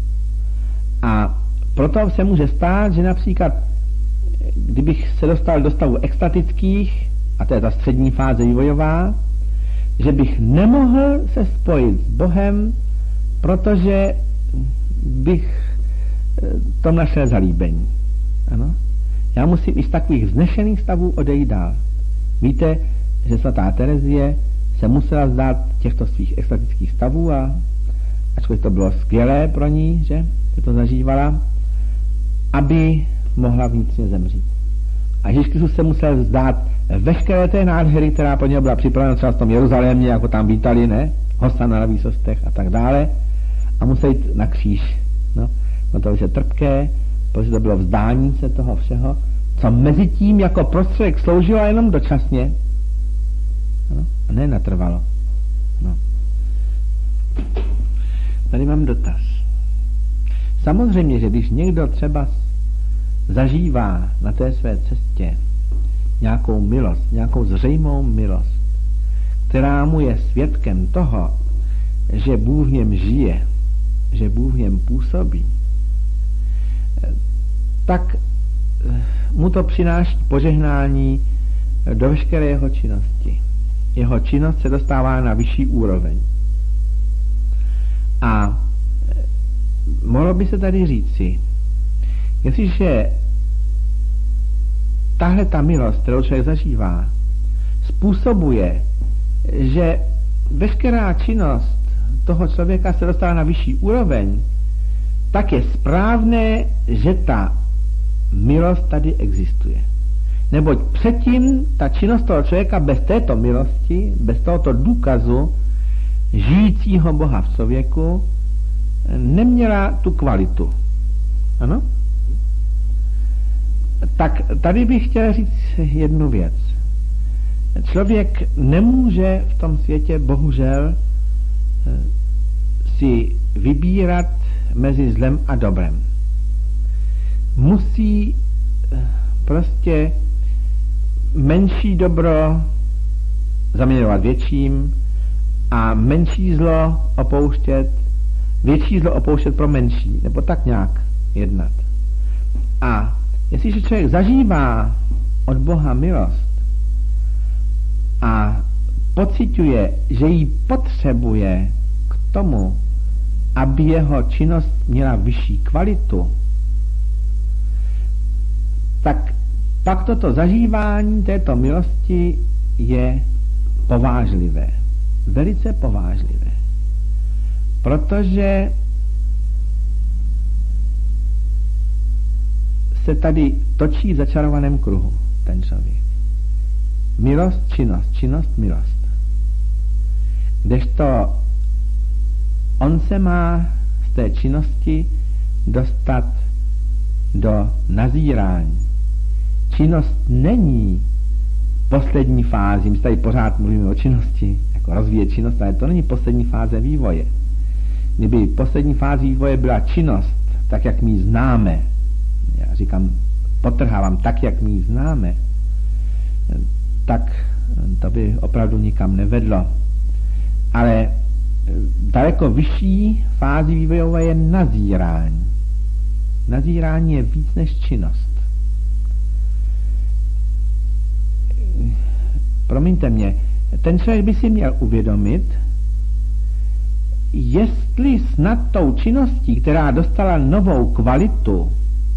A: A proto se může stát, že například, kdybych se dostal do stavu extatických, a to je ta střední fáze vývojová, že bych nemohl se spojit s Bohem, protože bych tom našel zalíbení. Ano? Já musím i z takových vznešených stavů odejít dál. Víte, že svatá Terezie se musela vzdát těchto svých extatických stavů a ačkoliv to bylo skvělé pro ní, že, že to zažívala, aby mohla vnitřně zemřít. A Ježíš Kristus se musel vzdát veškeré té nádhery, která pro něho byla připravena třeba v tom Jeruzalémě, jako tam vítali, ne? Hosana na výsostech a tak dále. A musel jít na kříž. No, no to už je trpké, protože to bylo vzdání se toho všeho, co mezi tím jako prostředek sloužilo jenom dočasně. No, a ne natrvalo. No. Tady mám dotaz. Samozřejmě, že když někdo třeba zažívá na té své cestě nějakou milost, nějakou zřejmou milost, která mu je svědkem toho, že Bůh v něm žije, že Bůh v něm působí, tak mu to přináší požehnání do veškeré jeho činnosti. Jeho činnost se dostává na vyšší úroveň. A mohlo by se tady říci, jestliže tahle ta milost, kterou člověk zažívá, způsobuje, že veškerá činnost toho člověka se dostává na vyšší úroveň, tak je správné, že ta milost tady existuje. Neboť předtím ta činnost toho člověka bez této milosti, bez tohoto důkazu žijícího Boha v člověku neměla tu kvalitu. Ano? Tak tady bych chtěl říct jednu věc. Člověk nemůže v tom světě bohužel si vybírat mezi zlem a dobrem. Musí prostě menší dobro zaměňovat větším a menší zlo opouštět, větší zlo opouštět pro menší, nebo tak nějak jednat. A jestliže člověk zažívá od Boha milost a pociťuje, že ji potřebuje k tomu, aby jeho činnost měla vyšší kvalitu, tak pak toto zažívání této milosti je povážlivé. Velice povážlivé. Protože se tady točí v začarovaném kruhu ten člověk. Milost, činnost, činnost, milost. Kdežto on se má z té činnosti dostat do nazírání. Činnost není poslední fázi, my tady pořád mluvíme o činnosti, jako rozvíjet činnost, ale to není poslední fáze vývoje. Kdyby poslední fáze vývoje byla činnost, tak jak my ji známe, já říkám, potrhávám tak, jak my ji známe, tak to by opravdu nikam nevedlo. Ale daleko vyšší fázi vývojové je nazírání. Nazírání je víc než činnost. Promiňte mě, ten člověk by si měl uvědomit, jestli snad tou činností, která dostala novou kvalitu,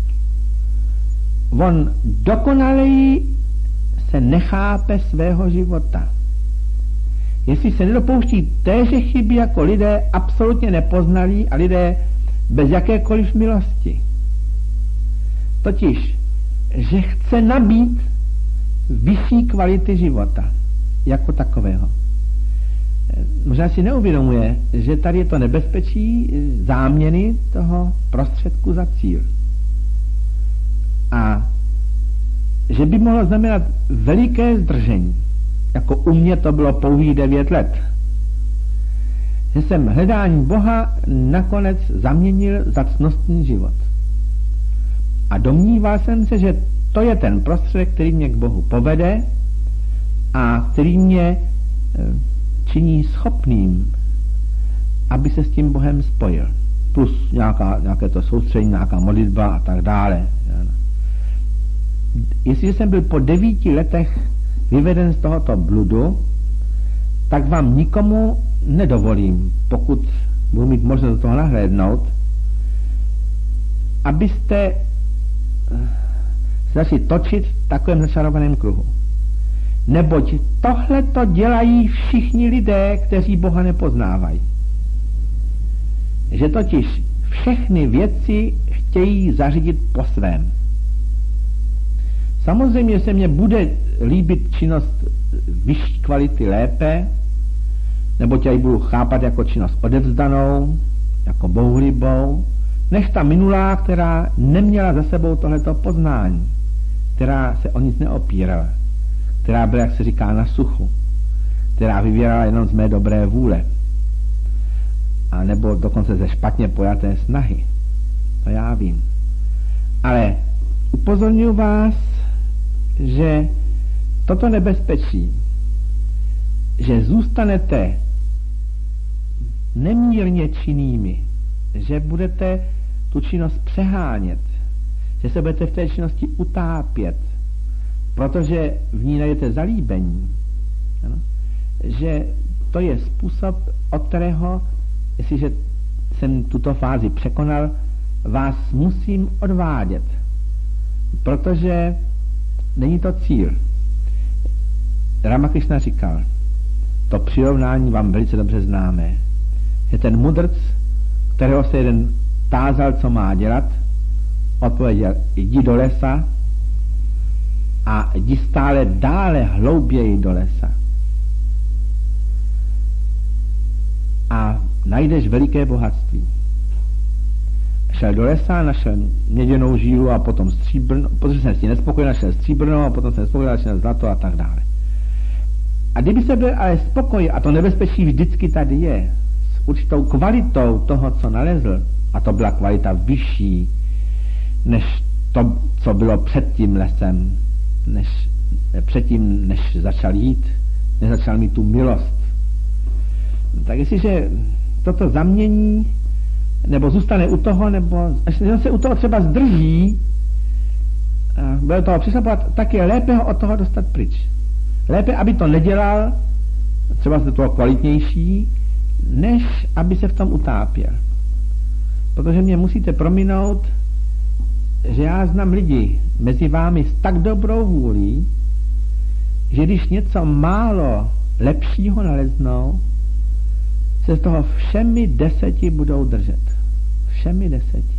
A: on dokonaleji se nechápe svého života. Jestli se nedopouští téže chyby jako lidé absolutně nepoznalí a lidé bez jakékoliv milosti. Totiž, že chce nabít vyšší kvality života jako takového. Možná si neuvědomuje, že tady je to nebezpečí záměny toho prostředku za cíl. A že by mohlo znamenat veliké zdržení, jako u mě to bylo pouhých devět let. Že jsem hledání Boha nakonec zaměnil za ctnostný život. A domníval jsem se, že to je ten prostředek, který mě k Bohu povede a který mě činí schopným, aby se s tím Bohem spojil. Plus nějaká, nějaké to soustředění, nějaká modlitba a tak dále. Jestliže jsem byl po devíti letech vyveden z tohoto bludu, tak vám nikomu nedovolím, pokud budu mít možnost do toho nahlédnout, abyste se začali točit v takovém začarovaném kruhu. Neboť tohle to dělají všichni lidé, kteří Boha nepoznávají. Že totiž všechny věci chtějí zařídit po svém. Samozřejmě se mně bude líbit činnost vyšší kvality lépe, neboť já ji budu chápat jako činnost odevzdanou, jako bohulibou, než ta minulá, která neměla za sebou tohleto poznání, která se o nic neopírala, která byla, jak se říká, na suchu, která vyvěrala jenom z mé dobré vůle, a nebo dokonce ze špatně pojaté snahy. To já vím. Ale upozorňuji vás, že toto nebezpečí, že zůstanete nemírně činnými, že budete tu činnost přehánět, že se budete v té činnosti utápět, protože v ní najdete zalíbení, ano? Že to je způsob, od kterého, jestliže jsem tuto fázi překonal, vás musím odvádět, protože není to cíl. Ramakrishna říkal, to přirovnání vám velice dobře známé, že ten mudrc, kterého se jeden tázal, co má dělat, odpověděl, jdi do lesa a jdi stále dále hlouběji do lesa. A najdeš veliké bohatství. Šel do lesa, našel měděnou žílu a potom stříbrnou, protože jsem si nespokojen, našel stříbrnou a potom jsem nespokojen, našel zlato a tak dále. A kdyby se byl ale spokojen, a to nebezpečí vždycky tady je, s určitou kvalitou toho, co nalezl, a to byla kvalita vyšší, než to, co bylo před tím lesem, než, předtím, než začal jít, než začal mít tu milost. Tak jestliže toto zamění, nebo zůstane u toho, nebo až se u toho třeba zdrží, a bude toho přistupovat, tak je lépe ho od toho dostat pryč. Lépe, aby to nedělal, třeba se toho kvalitnější, než aby se v tom utápěl. Protože mě musíte prominout, že já znám lidi mezi vámi s tak dobrou vůlí, že když něco málo lepšího naleznou, se z toho všemi deseti budou držet. Všemi deseti.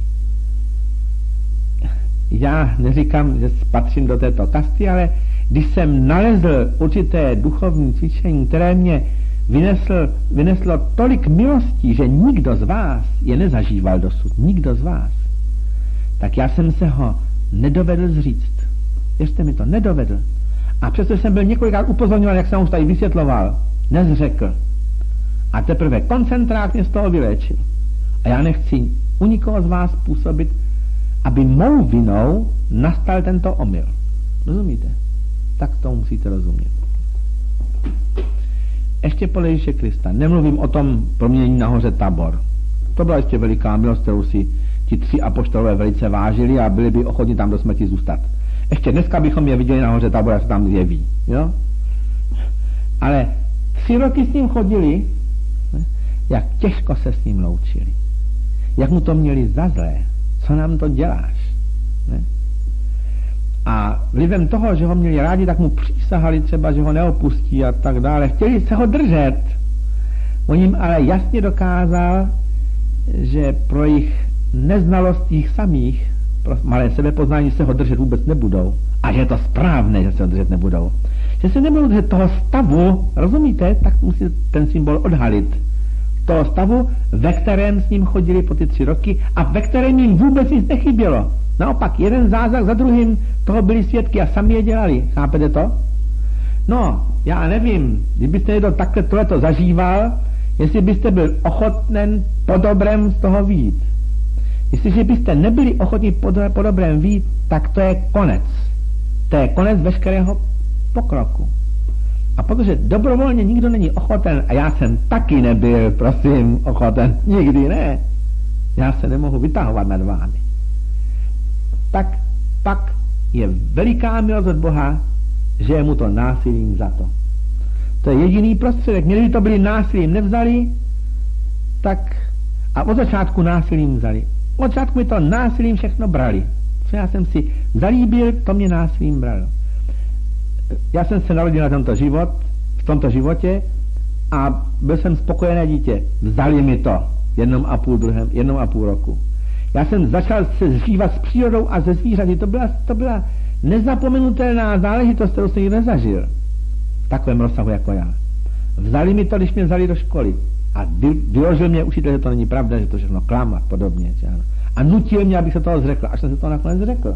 A: Já neříkám, že patřím do této kasty, ale když jsem nalezl určité duchovní cvičení, které mě vynesl, vyneslo tolik milostí, že nikdo z vás je nezažíval dosud, nikdo z vás, tak já jsem se ho nedovedl zříct. Věřte mi to, nedovedl. A přestože jsem byl několikrát upozorňoval, jak jsem už tady vysvětloval, nezřekl. A teprve koncentrát mě z toho vyléčil. A já nechci u nikoho z vás působit, aby mou vinou nastal tento omyl. Rozumíte? Tak to musíte rozumět. Ještě podle Ježíše Krista. Nemluvím o tom proměnění nahoře Tabor. To byla ještě veliká milost, kterou si ti tři apoštolové velice vážili a byli by ochotni tam do smrti zůstat. Ještě dneska bychom je viděli nahoře Tabor, jak se tam zjeví. Jo? Ale tři roky s ním chodili, ne? Jak těžko se s ním loučili. Jak mu to měli za zlé. Co nám to děláš? Ne? A vlivem toho, že ho měli rádi, tak mu přísahali třeba, že ho neopustí a tak dále. Chtěli se ho držet. On jim ale jasně dokázal, že pro jejich neznalost jich samých, pro malé sebepoznání se ho držet vůbec nebudou. A že je to správné, že se ho držet nebudou. Že se nebudou držet toho stavu, rozumíte, tak musí ten symbol odhalit. Toho stavu, ve kterém s ním chodili po ty tři roky a ve kterém jim vůbec nic nechybělo. Naopak, jeden zázrak za druhým toho byli svědky a sami je dělali. Chápete to? No, já nevím, kdybyste někdo takhle tohleto zažíval, jestli byste byl ochoten po dobrém z toho vyjít. Jestliže byste nebyli ochotni po, po dobrém vyjít, tak to je konec. To je konec veškerého pokroku. A protože dobrovolně nikdo není ochoten, a já jsem taky nebyl, prosím, ochoten, nikdy ne, já se nemohu vytahovat nad vámi, tak pak je veliká milost od Boha, že je mu to násilím za to. To je jediný prostředek. Měli by to byli násilím nevzali, tak a od začátku násilím vzali. Od začátku mi to násilím všechno brali. Co já jsem si zalíbil, to mě násilím bralo. Já jsem se narodil na tomto život, v tomto životě a byl jsem spokojené dítě. Vzali mi to jednom a půl, druhém, jednom a půl roku. Já jsem začal se zžívat s přírodou a ze zvířaty. To byla, to byla nezapomenutelná záležitost, kterou jsem ji nezažil v takovém rozsahu jako já. Vzali mi to, když mě vzali do školy. A vy, vyložil mě učitel, že to není pravda, že to všechno klam a podobně. Že ano. A nutil mě, abych se toho zřekl. Až jsem se toho nakonec řekl.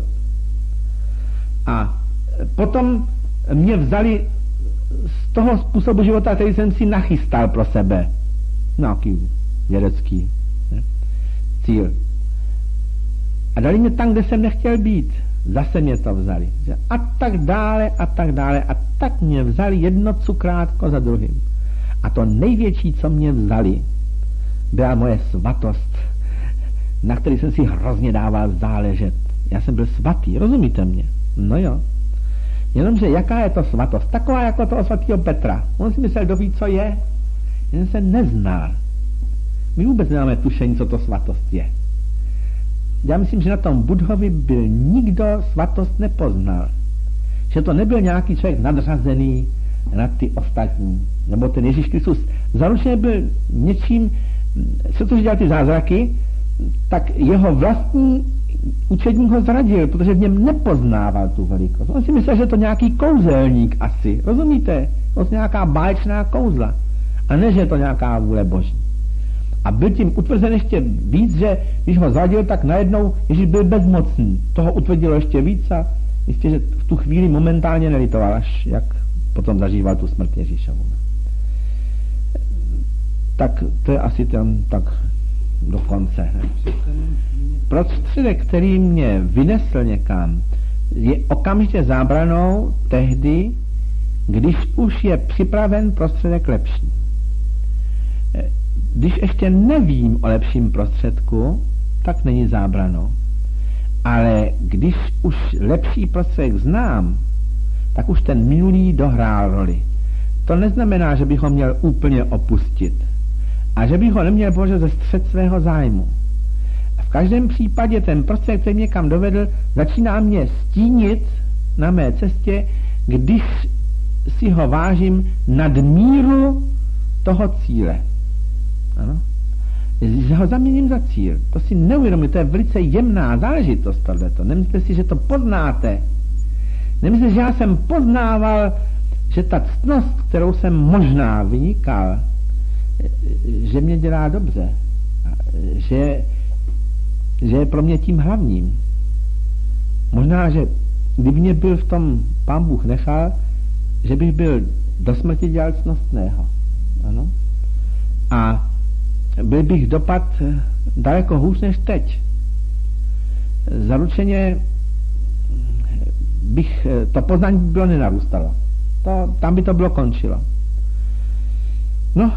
A: A potom mě vzali z toho způsobu života, který jsem si nachystal pro sebe. Nějaký vědecký ne? cíl. A dali mě tam, kde jsem nechtěl být. Zase mě to vzali. A tak dále, a tak dále. A tak mě vzali jedno cukrátko za druhým. A to největší, co mě vzali, byla moje svatost, na který jsem si hrozně dával záležet. Já jsem byl svatý, rozumíte mě? No jo. Jenomže jaká je to svatost? Taková jako toho svatého Petra. On si myslel, kdo ví, co je, jen se neznal. My vůbec nemáme tušení, co to svatost je. Já myslím, že na tom Budhovi byl nikdo svatost nepoznal. Že to nebyl nějaký člověk nadřazený nad ty ostatní. Nebo ten Ježíš Kristus zaručeně byl něčím, co to dělal ty zázraky, tak jeho vlastní učedník ho zradil, protože v něm nepoznával tu velikost. On si myslel, že je to nějaký kouzelník asi, rozumíte? To je nějaká báječná kouzla. A ne, že je to nějaká vůle Boží. A byl tím utvrzen ještě víc, že když ho zradil, tak najednou Ježíš byl bezmocný. Toho utvrdilo ještě víc a jistě, že v tu chvíli momentálně nelitoval, až jak potom zažíval tu smrt Ježíšovu. Tak to je asi ten tak do konce. Prostředek, který mě vynesl někam, je okamžitě zábranou tehdy, když už je připraven prostředek lepší. Když ještě nevím o lepším prostředku, tak není zábranou. Ale když už lepší prostředek znám, tak už ten minulý dohrál roli. To neznamená, že bych ho měl úplně opustit. A že bych ho neměl považovat ze střed svého zájmu. A v každém případě ten prostředek, který mě kam dovedl, začíná mě stínit na mé cestě, když si ho vážím nad míru toho cíle. Ano? Že ho zaměním za cíl. To si neuvědomíte, to je velice jemná záležitost tohleto. Nemyslíte si, že to poznáte. Nemyslíte, že já jsem poznával, že ta ctnost, kterou jsem možná vynikal, že mě dělá dobře. Že, že je pro mě tím hlavním. Možná, že kdyby mě byl v tom Pán Bůh nechal, že bych byl do smrti dělal ctnostného. Ano? A byl bych dopad daleko hůř než teď. Zaručeně bych, to poznání by bylo nenarůstalo. To, tam by to bylo končilo. No,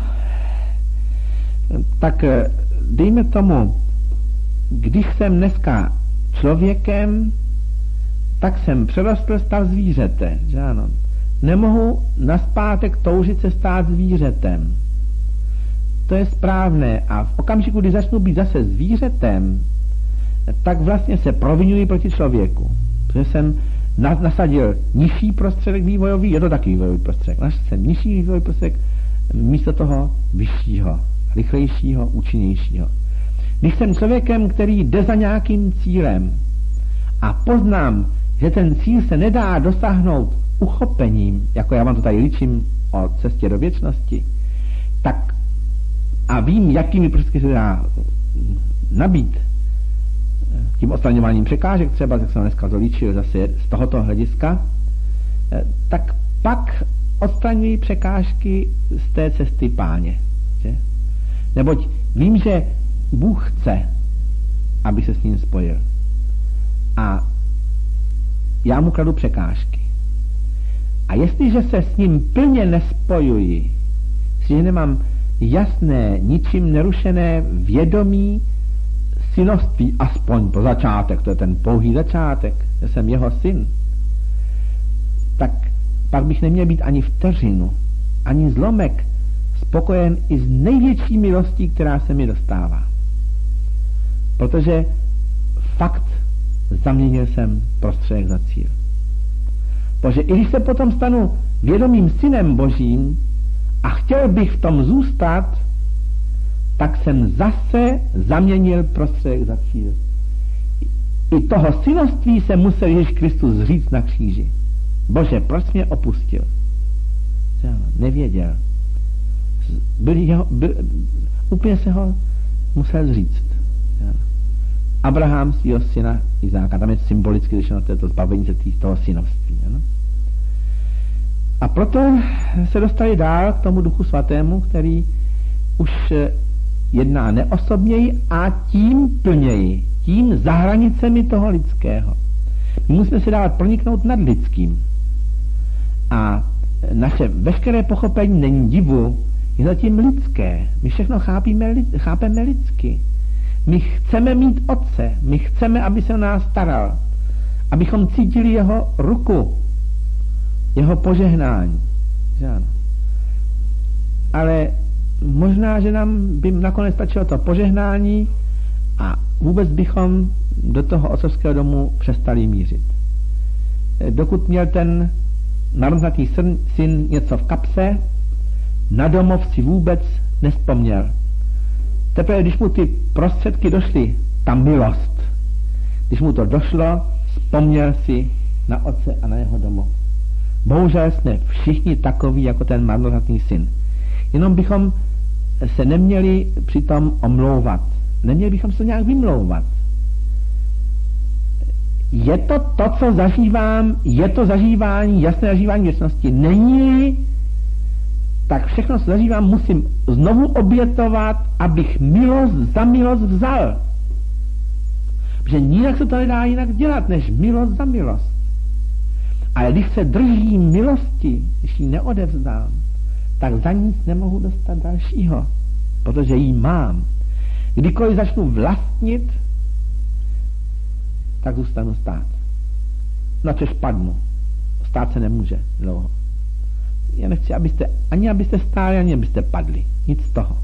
A: tak dejme tomu, když jsem dneska člověkem, tak jsem přerostl stav zvířete, že ano. Nemohu nazpátek toužit se stát zvířetem. To je správné a v okamžiku, kdy začnu být zase zvířetem, tak vlastně se provinuji proti člověku. Protože jsem nasadil nižší prostředek vývojový, je to taky vývojový prostředek, nasadil jsem nižší vývojový prostředek místo toho vyššího, rychlejšího, účinnějšího. Když jsem člověkem, který jde za nějakým cílem a poznám, že ten cíl se nedá dosáhnout uchopením, jako já vám to tady líčím o cestě do věčnosti, tak a vím, jakými prostředky se dá nabít tím odstraňováním překážek, třeba, jak jsem dneska to líčil zase z tohoto hlediska, tak pak odstraňují překážky z té cesty Páně. Že? Neboť vím, že Bůh chce, aby se s ním spojil. A já mu kladu překážky. A jestliže se s ním plně nespojuji, jestliže nemám jasné, ničím nerušené vědomí synoství, aspoň po začátek, to je ten pouhý začátek, že jsem jeho syn, tak pak bych neměl být ani vteřinu, ani zlomek spokojen i s největší milostí, která se mi dostává. Protože fakt zaměnil jsem prostředek za cíl. Protože i když se potom stanu vědomým synem Božím a chtěl bych v tom zůstat, tak jsem zase zaměnil prostředek za cíl. I toho synoství se musel Ježíš Kristus zříct na kříži. Bože, proč mě opustil? Nevěděl. Byl jeho, byl, úplně se ho musel zříct. Abraham svýho syna Izáka, tam je symbolicky řečeno to zbavení se toho synovství. Ano? A proto se dostali dál k tomu Duchu Svatému, který už jedná neosobněji a tím plněji, tím za hranicemi toho lidského. My musíme se dávat proniknout nad lidským. A naše veškeré pochopení není divu, je zatím lidské. My všechno chápíme, chápeme lidsky. My chceme mít Otce, my chceme, aby se o nás staral, abychom cítili jeho ruku, jeho požehnání. Ale možná, že nám by nakonec stačilo to požehnání a vůbec bychom do toho otcovského domu přestali mířit. Dokud měl ten narozenatý syn něco v kapse, na domov si vůbec nespomněl. Teprve, když mu ty prostředky došly, ta milost, když mu to došlo, vzpomněl si na otce a na jeho domov. Bohužel jsme všichni takoví, jako ten marnotratný syn. Jenom bychom se neměli přitom omlouvat. Neměli bychom se nějak vymlouvat. Je to to, co zažívám, je to zažívání, jasné zažívání věčnosti. Není, tak všechno, co zažívám, musím znovu obětovat, abych milost za milost vzal. Protože nijak se to nedá jinak dělat, než milost za milost. Ale když se držím milosti, když ji neodevzdám, tak za nic nemohu dostat dalšího, protože ji mám. Kdykoliv začnu vlastnit, tak zůstanu stát. Na což padnu. Stát se nemůže dlouho. Já nechci, abyste, ani abyste stáli, ani abyste padli. Nic z toho.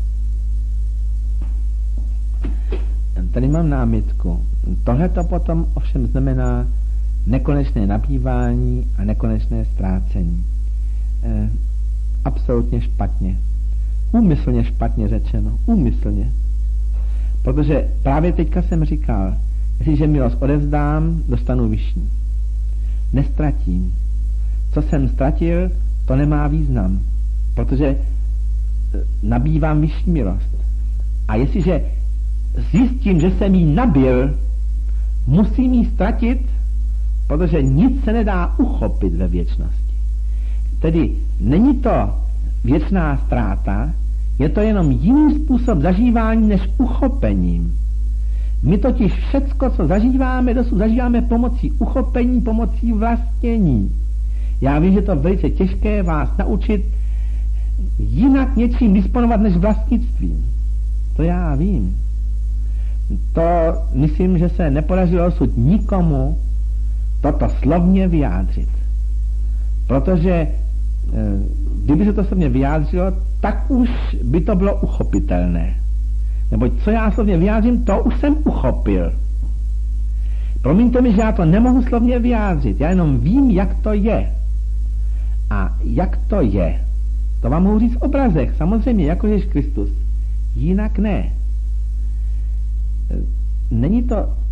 A: Tady mám námitku. Tohle to potom ovšem znamená nekonečné nabývání a nekonečné ztrácení. E, absolutně špatně. Úmyslně špatně řečeno. Úmyslně. Protože právě teďka jsem říkal, jestliže milost odevzdám, dostanu vyšší. Nestratím. Co jsem ztratil, to nemá význam, protože nabývám vyšší milost. A jestliže zjistím, že jsem jí nabil, musím jí ztratit, protože nic se nedá uchopit ve věčnosti. Tedy není to věčná ztráta, je to jenom jiný způsob zažívání než uchopením. My totiž všecko, co zažíváme, dosud zažíváme pomocí uchopení, pomocí vlastnění. Já vím, že to je velice těžké vás naučit jinak něčím disponovat než vlastnictvím. To já vím. To myslím, že se nepodařilo dosud nikomu toto slovně vyjádřit. Protože kdyby se to slovně vyjádřilo, tak už by to bylo uchopitelné. Neboť co já slovně vyjádřím, to už jsem uchopil. Promiňte mi, že já to nemohu slovně vyjádřit. Já jenom vím, jak to je. A jak to je, to vám mohu říct v obrazech, samozřejmě, jako Ježíš Kristus. Jinak ne. Není to